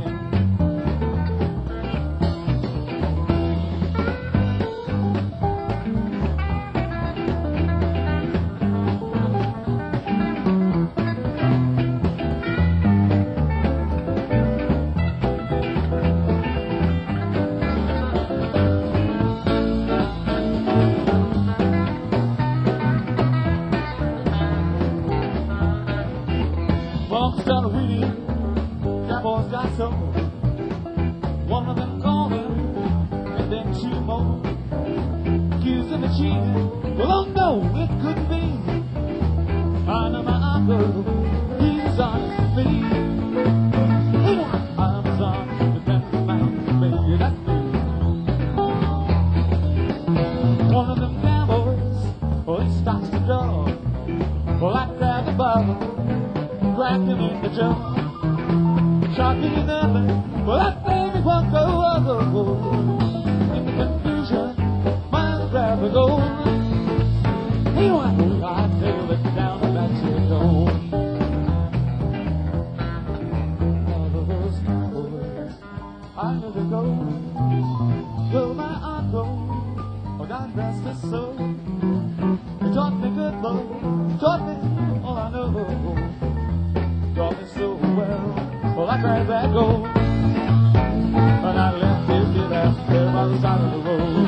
Folks started reading, cowboys got sold. One of them called him, and then two more. Accused him of cheating, well, oh no, it couldn't be. I know my uncle, he's honest with me. I'm as honest as the man, baby, that's me. One of them cowboys, well, he starts the door. Well, I grabbed the bottle, cracked him in the jaw. Shocking to nothing, well that baby won't go over. In the confusion, mine grabbed the gold. He went to hightail it down the backstreet door. All of those cowboys, I knew to go. Well, my uncle, oh God rest his soul, he taught me good love, taught me all I know. Taught me so well, well I grabbed that gold, and I left his kid out there by the side of the road.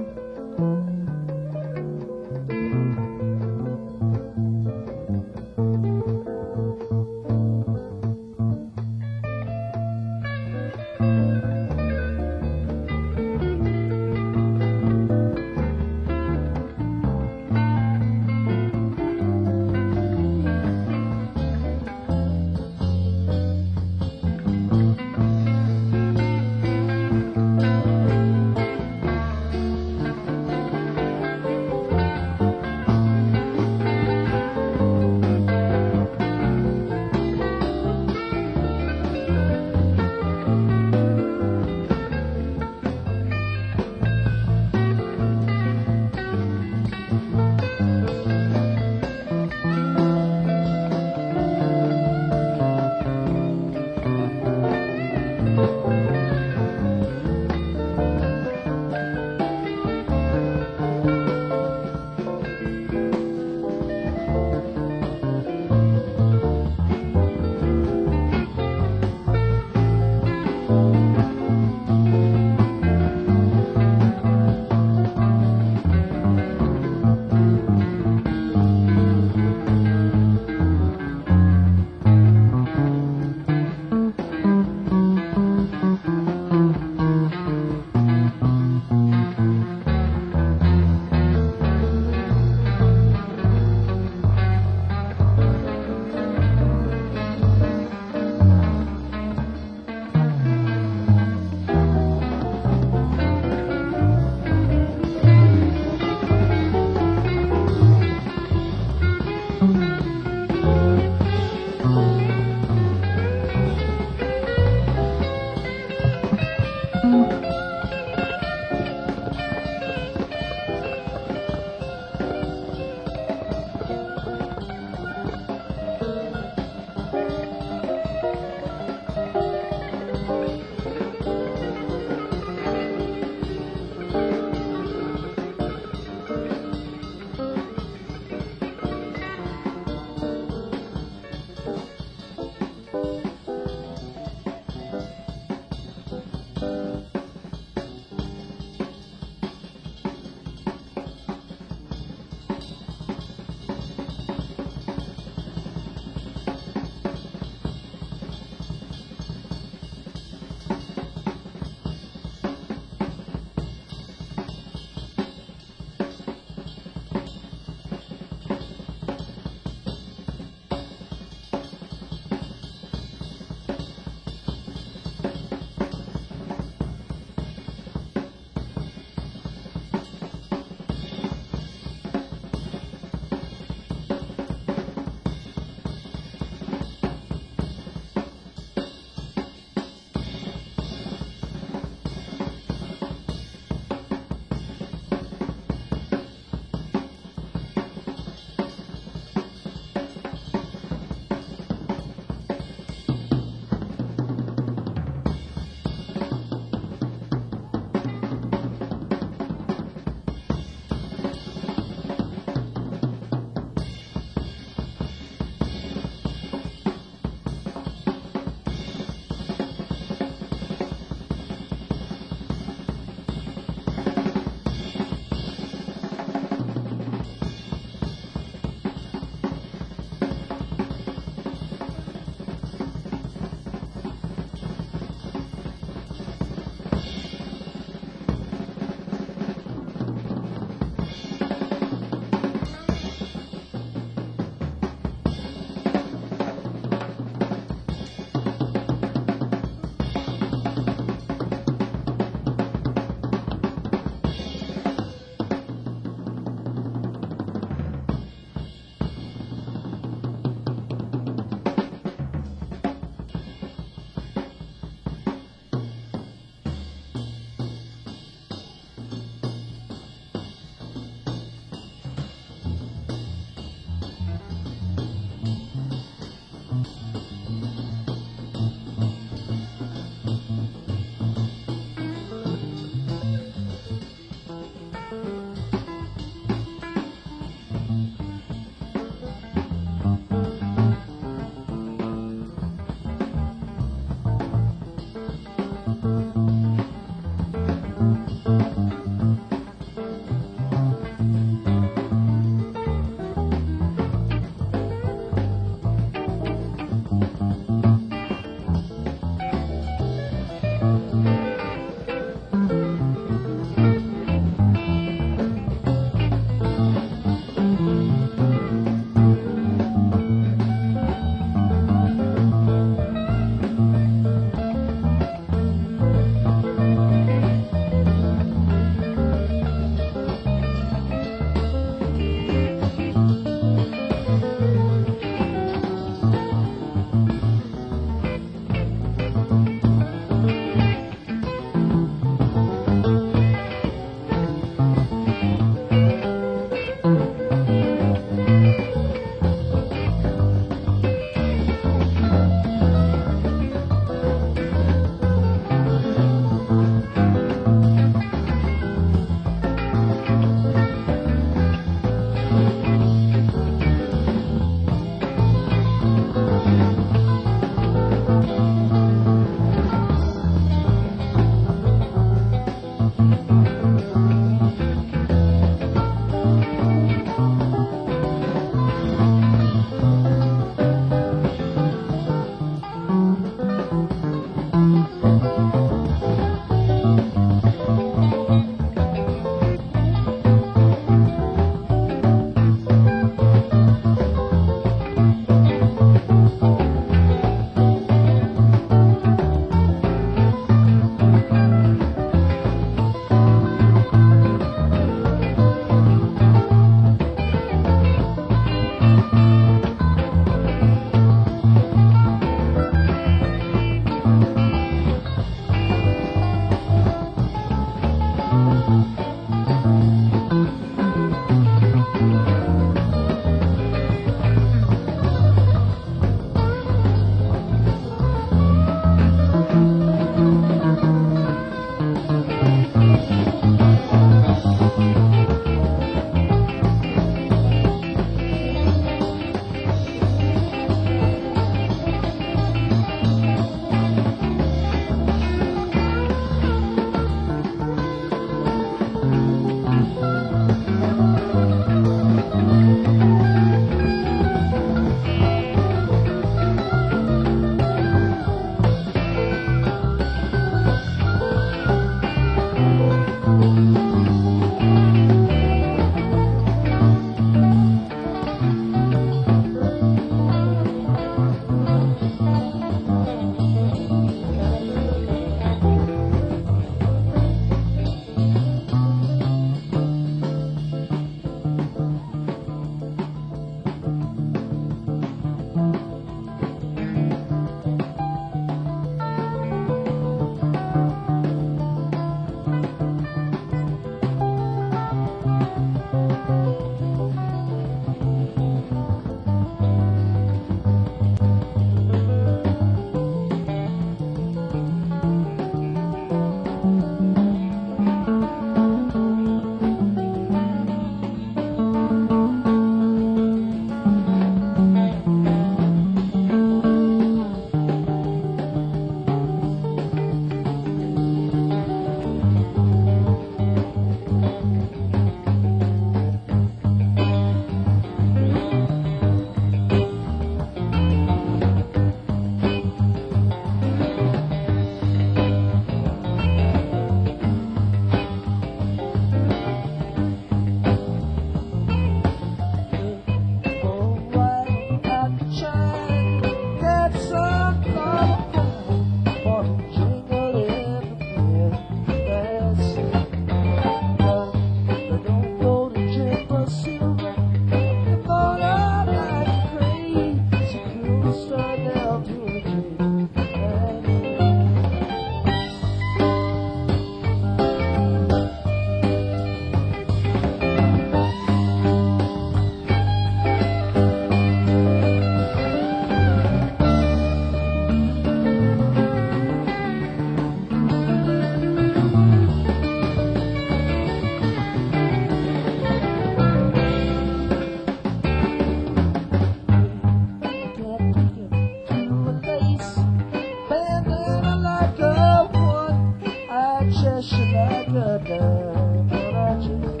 chest like a dime, and I just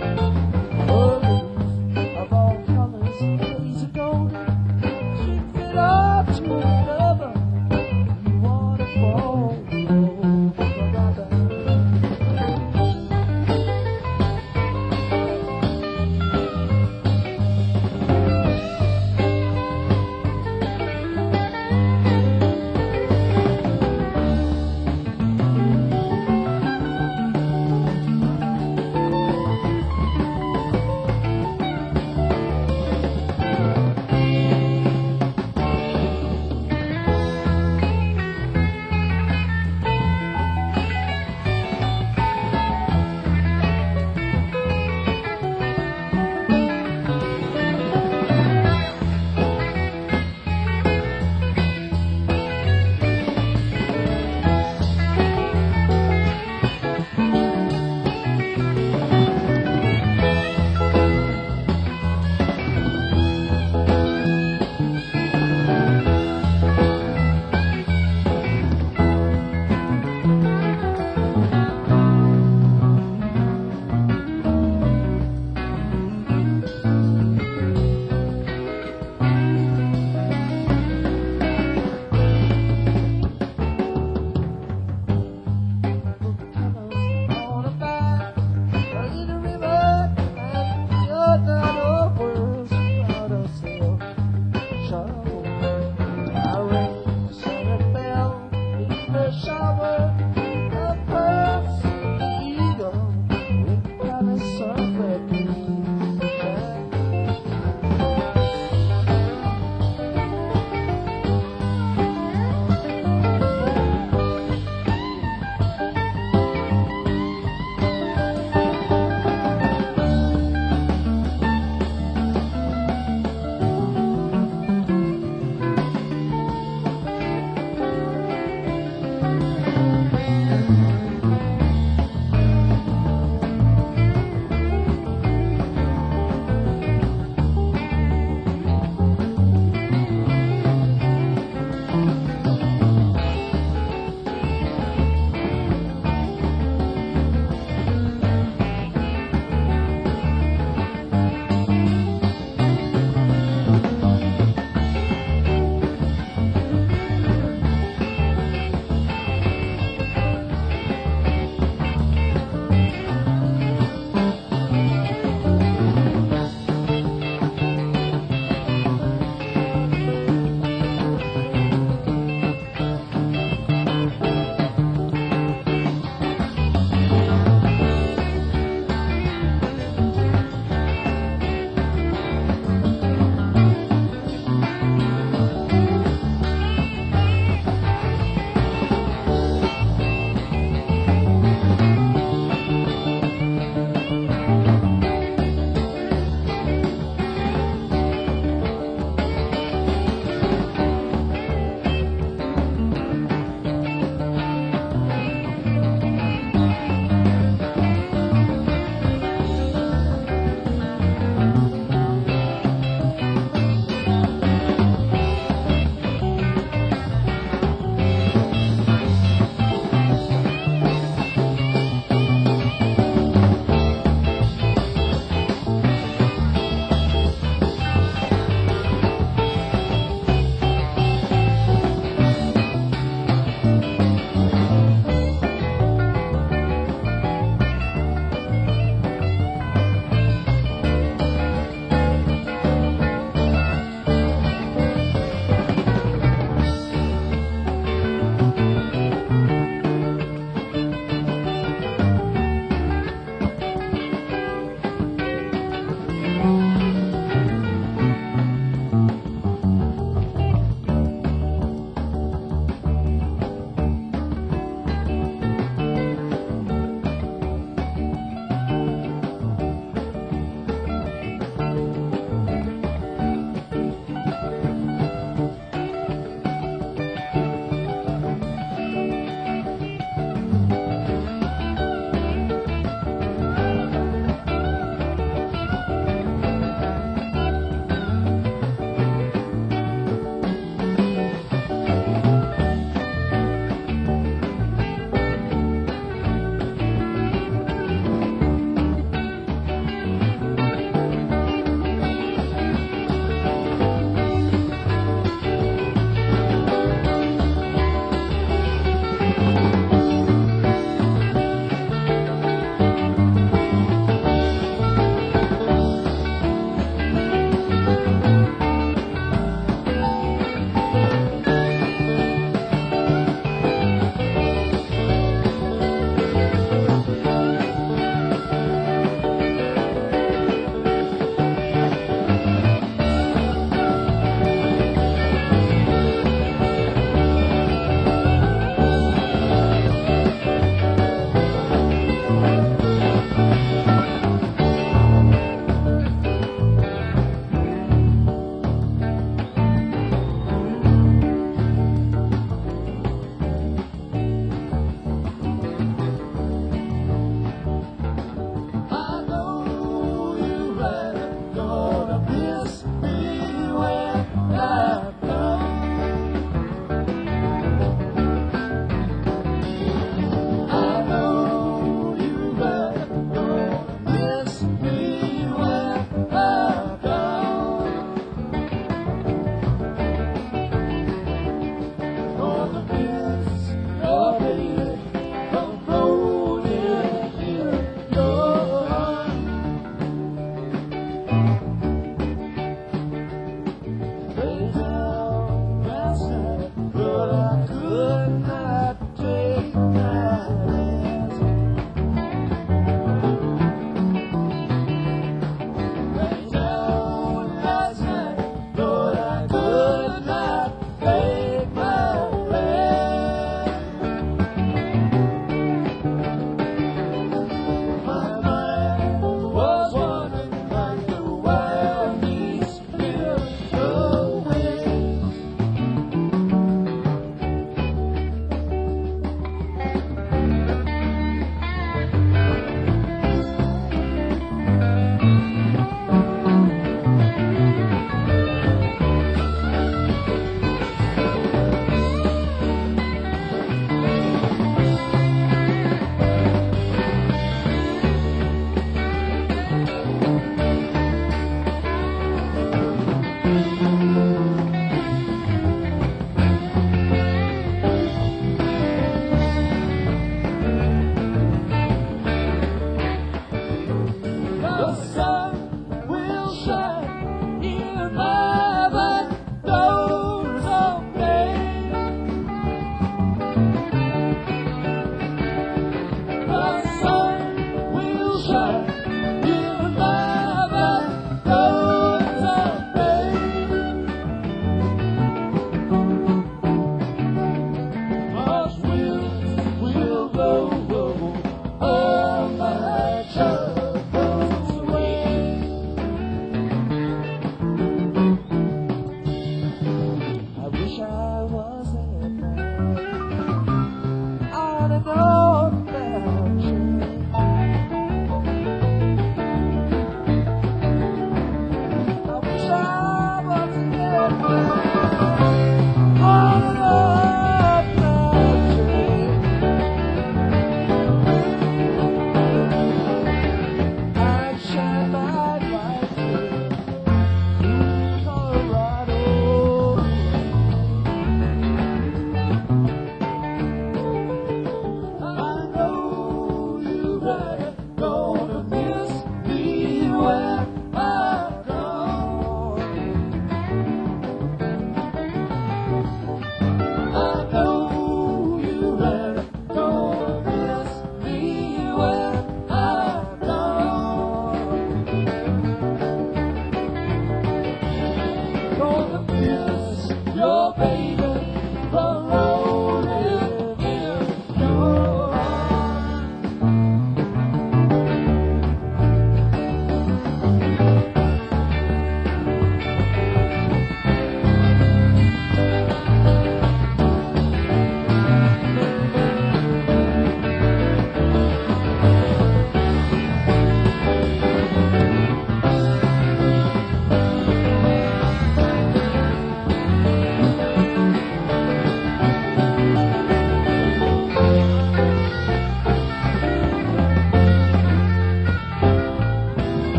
love of all colors, crazy golden. Keep it up to the lover. You wanna fall, oh, brother.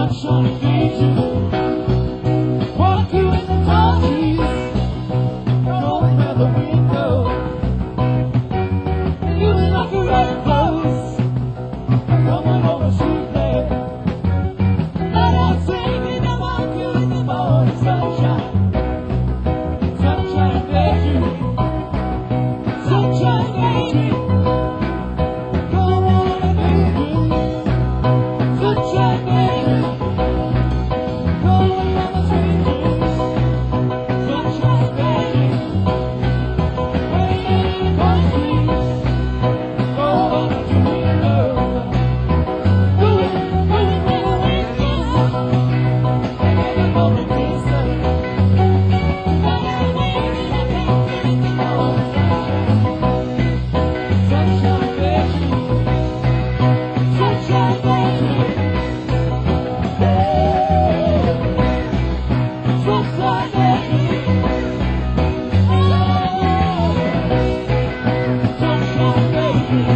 sunshine against you. Walk you in the tall trees, rolling where the wind goes. You look like a red clothes, coming over sweet bed. Let us sing and I walk you in the morning sunshine. Sunshine against you. Sunshine against you. Come on and leave me. Sunshine against you. Rolling on the sweet breeze. Sunshine against you. Waiting in the cold breeze. Go on to me, love. Do it, do it where the wind goes. And the moment is sun. Now I'm waiting, I can't wait to know. Sunshine against you. Sunshine against you. Sunshine against you. Sunshine against you.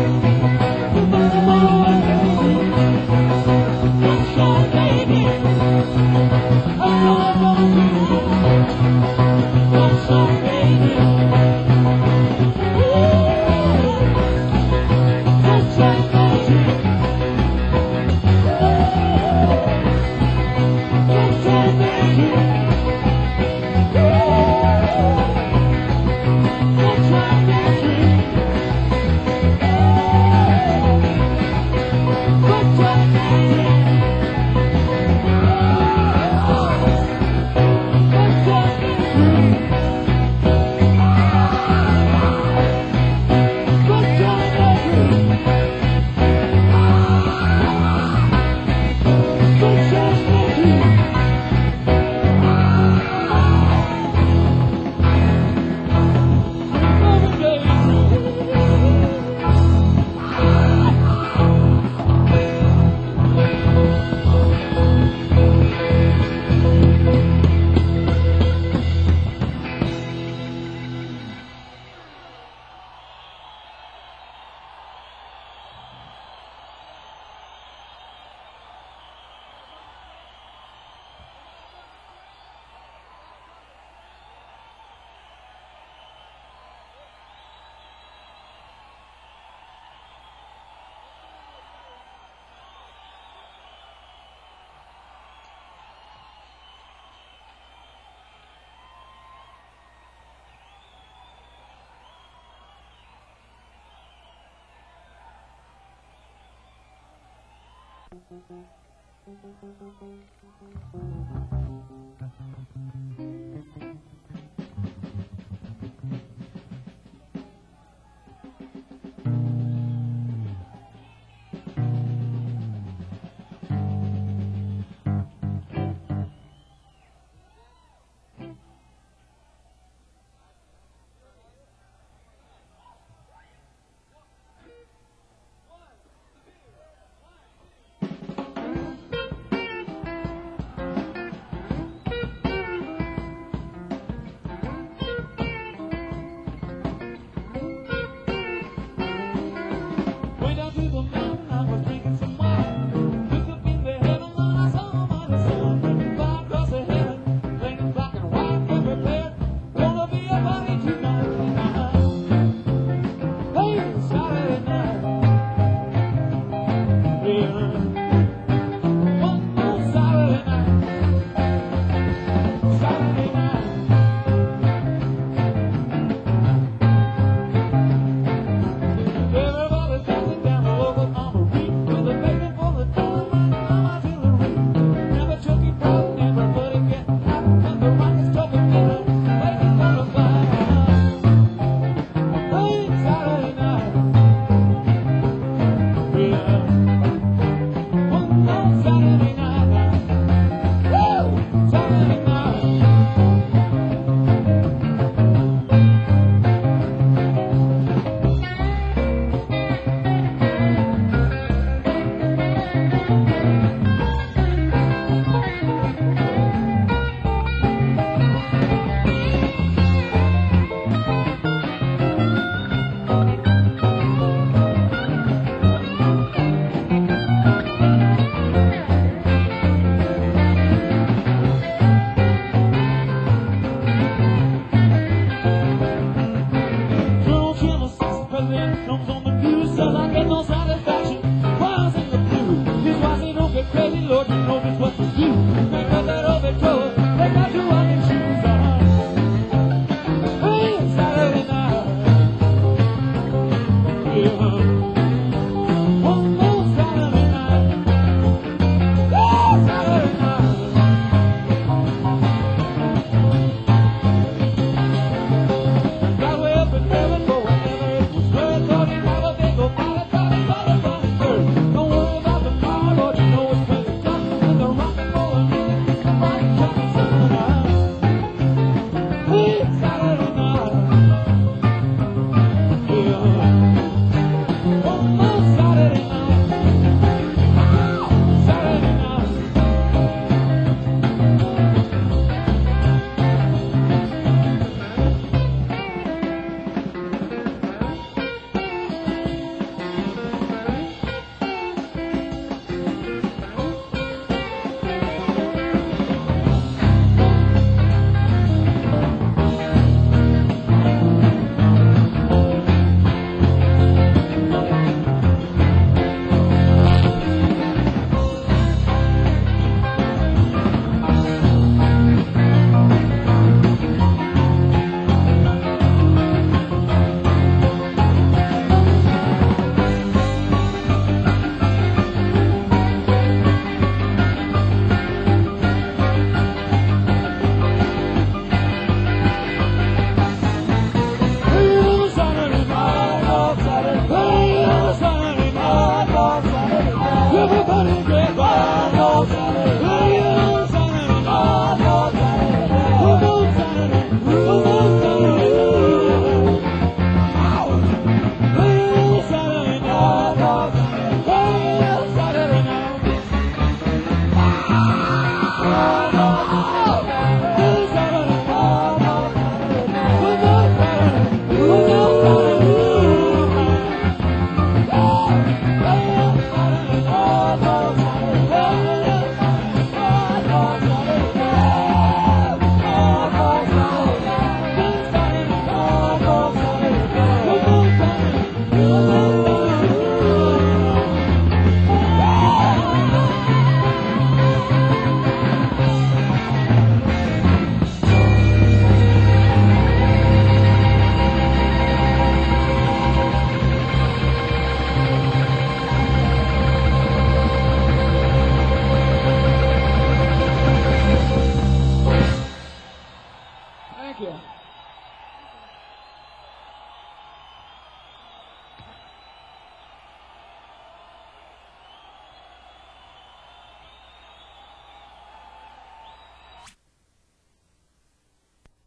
Sunshine baby. I know I'm gonna do it. Sunshine baby. Sunshine baby. Sunshine baby. Sunshine baby. Sunshine baby. stocking shoes on. Hey, Saturday night. Yeah. One more Saturday night. Yeah, Saturday night. Got way up in heaven, but whenever it was good, thought he'd have a big old party, party, party, party, party. Don't worry about the car, but you know it's when it's done, and the rock and roll music, the body talking Saturday night. Hey, Saturday night. Yeah. One more Saturday night. Saturday night. Everybody get wild on Saturday. Hey, on Saturday night. Come on Saturday. Come on Saturday. Hey, on Saturday night. Hey, on Saturday night. Hey, Saturday night. Come on Saturday. Come on Saturday. Thank you.